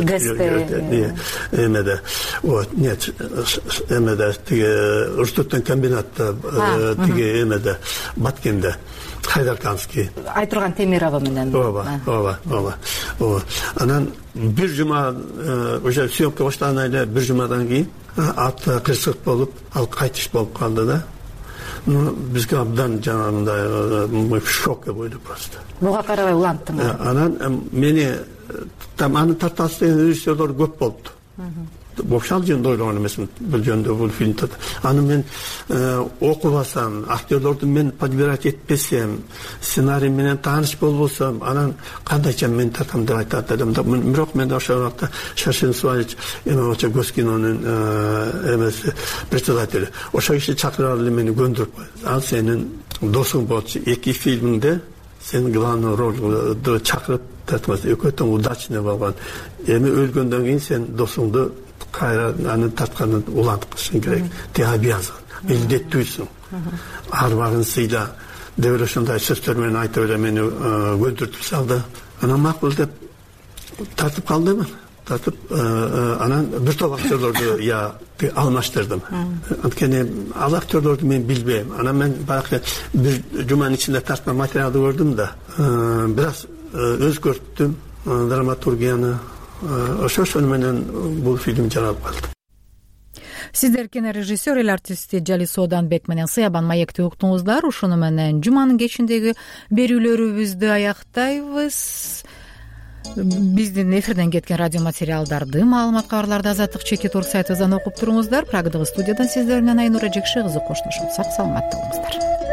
эме эмеде. Вот, нет, эмеде тиги Рустуттан комбинатта тиги эмеде Баткенде. Хайдарканский. Айтурган Темирова менен. Ооба, ооба, ооба. Ооба. Анан бир жума уже съемка баштагандан эле бир жумадан кийин ат кырсык болуп, ал кайтыш болуп калды да. Ну, бизге абдан жанагындай мы в шоке болдук просто. Буга карабай уланттыңар. Анан мени там аны тартасыз деген режиссерлор көп болду. ошол жөнүндө ойлогон эмесмин. Бул жөнүндө бул фильмди аны мен окуп алсам, актерлорду мен подбирать этпесем, сценарий менен тааныш болбосом, анан кандайча мен тартам деп айтат элем да. Бирок мен ошол убакта Шашин Суалич эме Госкинонун эмеси председатели. Ошол киши чакырып эле мени көндүрүп койду. Ал сенин досуң болчу. Эки фильмде сен главный ролду чакырып тартмас. Экөө тең удачный болгон. Эми өлгөндөн кийин сен досуңду кайра аны тартканын уланткышың керек. Ты обязан. Милдеттүүсүң. Арбагын сыйла. Деп ошондой сөздөр менен айтып эле мени көндүртүп салды. Анан макул деп тартып калдым. Тартып анан бир топ актерлорду я алмаштырдым. Анткени ал актерлорду мен билбейм. Анан мен баягы бир жуманын ичинде тарткан материалды көрдүм да, бир аз өзгөрттүм драматургияны. Ошол менен бул фильм жаралып калды. Сиздер кинорежиссер эл артисти Жалис Оданбек менен Сыябан маекти уктуңуздар. Ушуну менен жуманын кечиндеги берүүлөрүбүздү аяктайбыз. Биздин эфирден кеткен радио материалдарды, маалымат кабарларды Азаттык чекит орг сайтыбыздан окуп туруңуздар. Прагдагы студиядан сиздер менен Айнура Жекши кызы коштошот. Сак саламатта болуңуздар.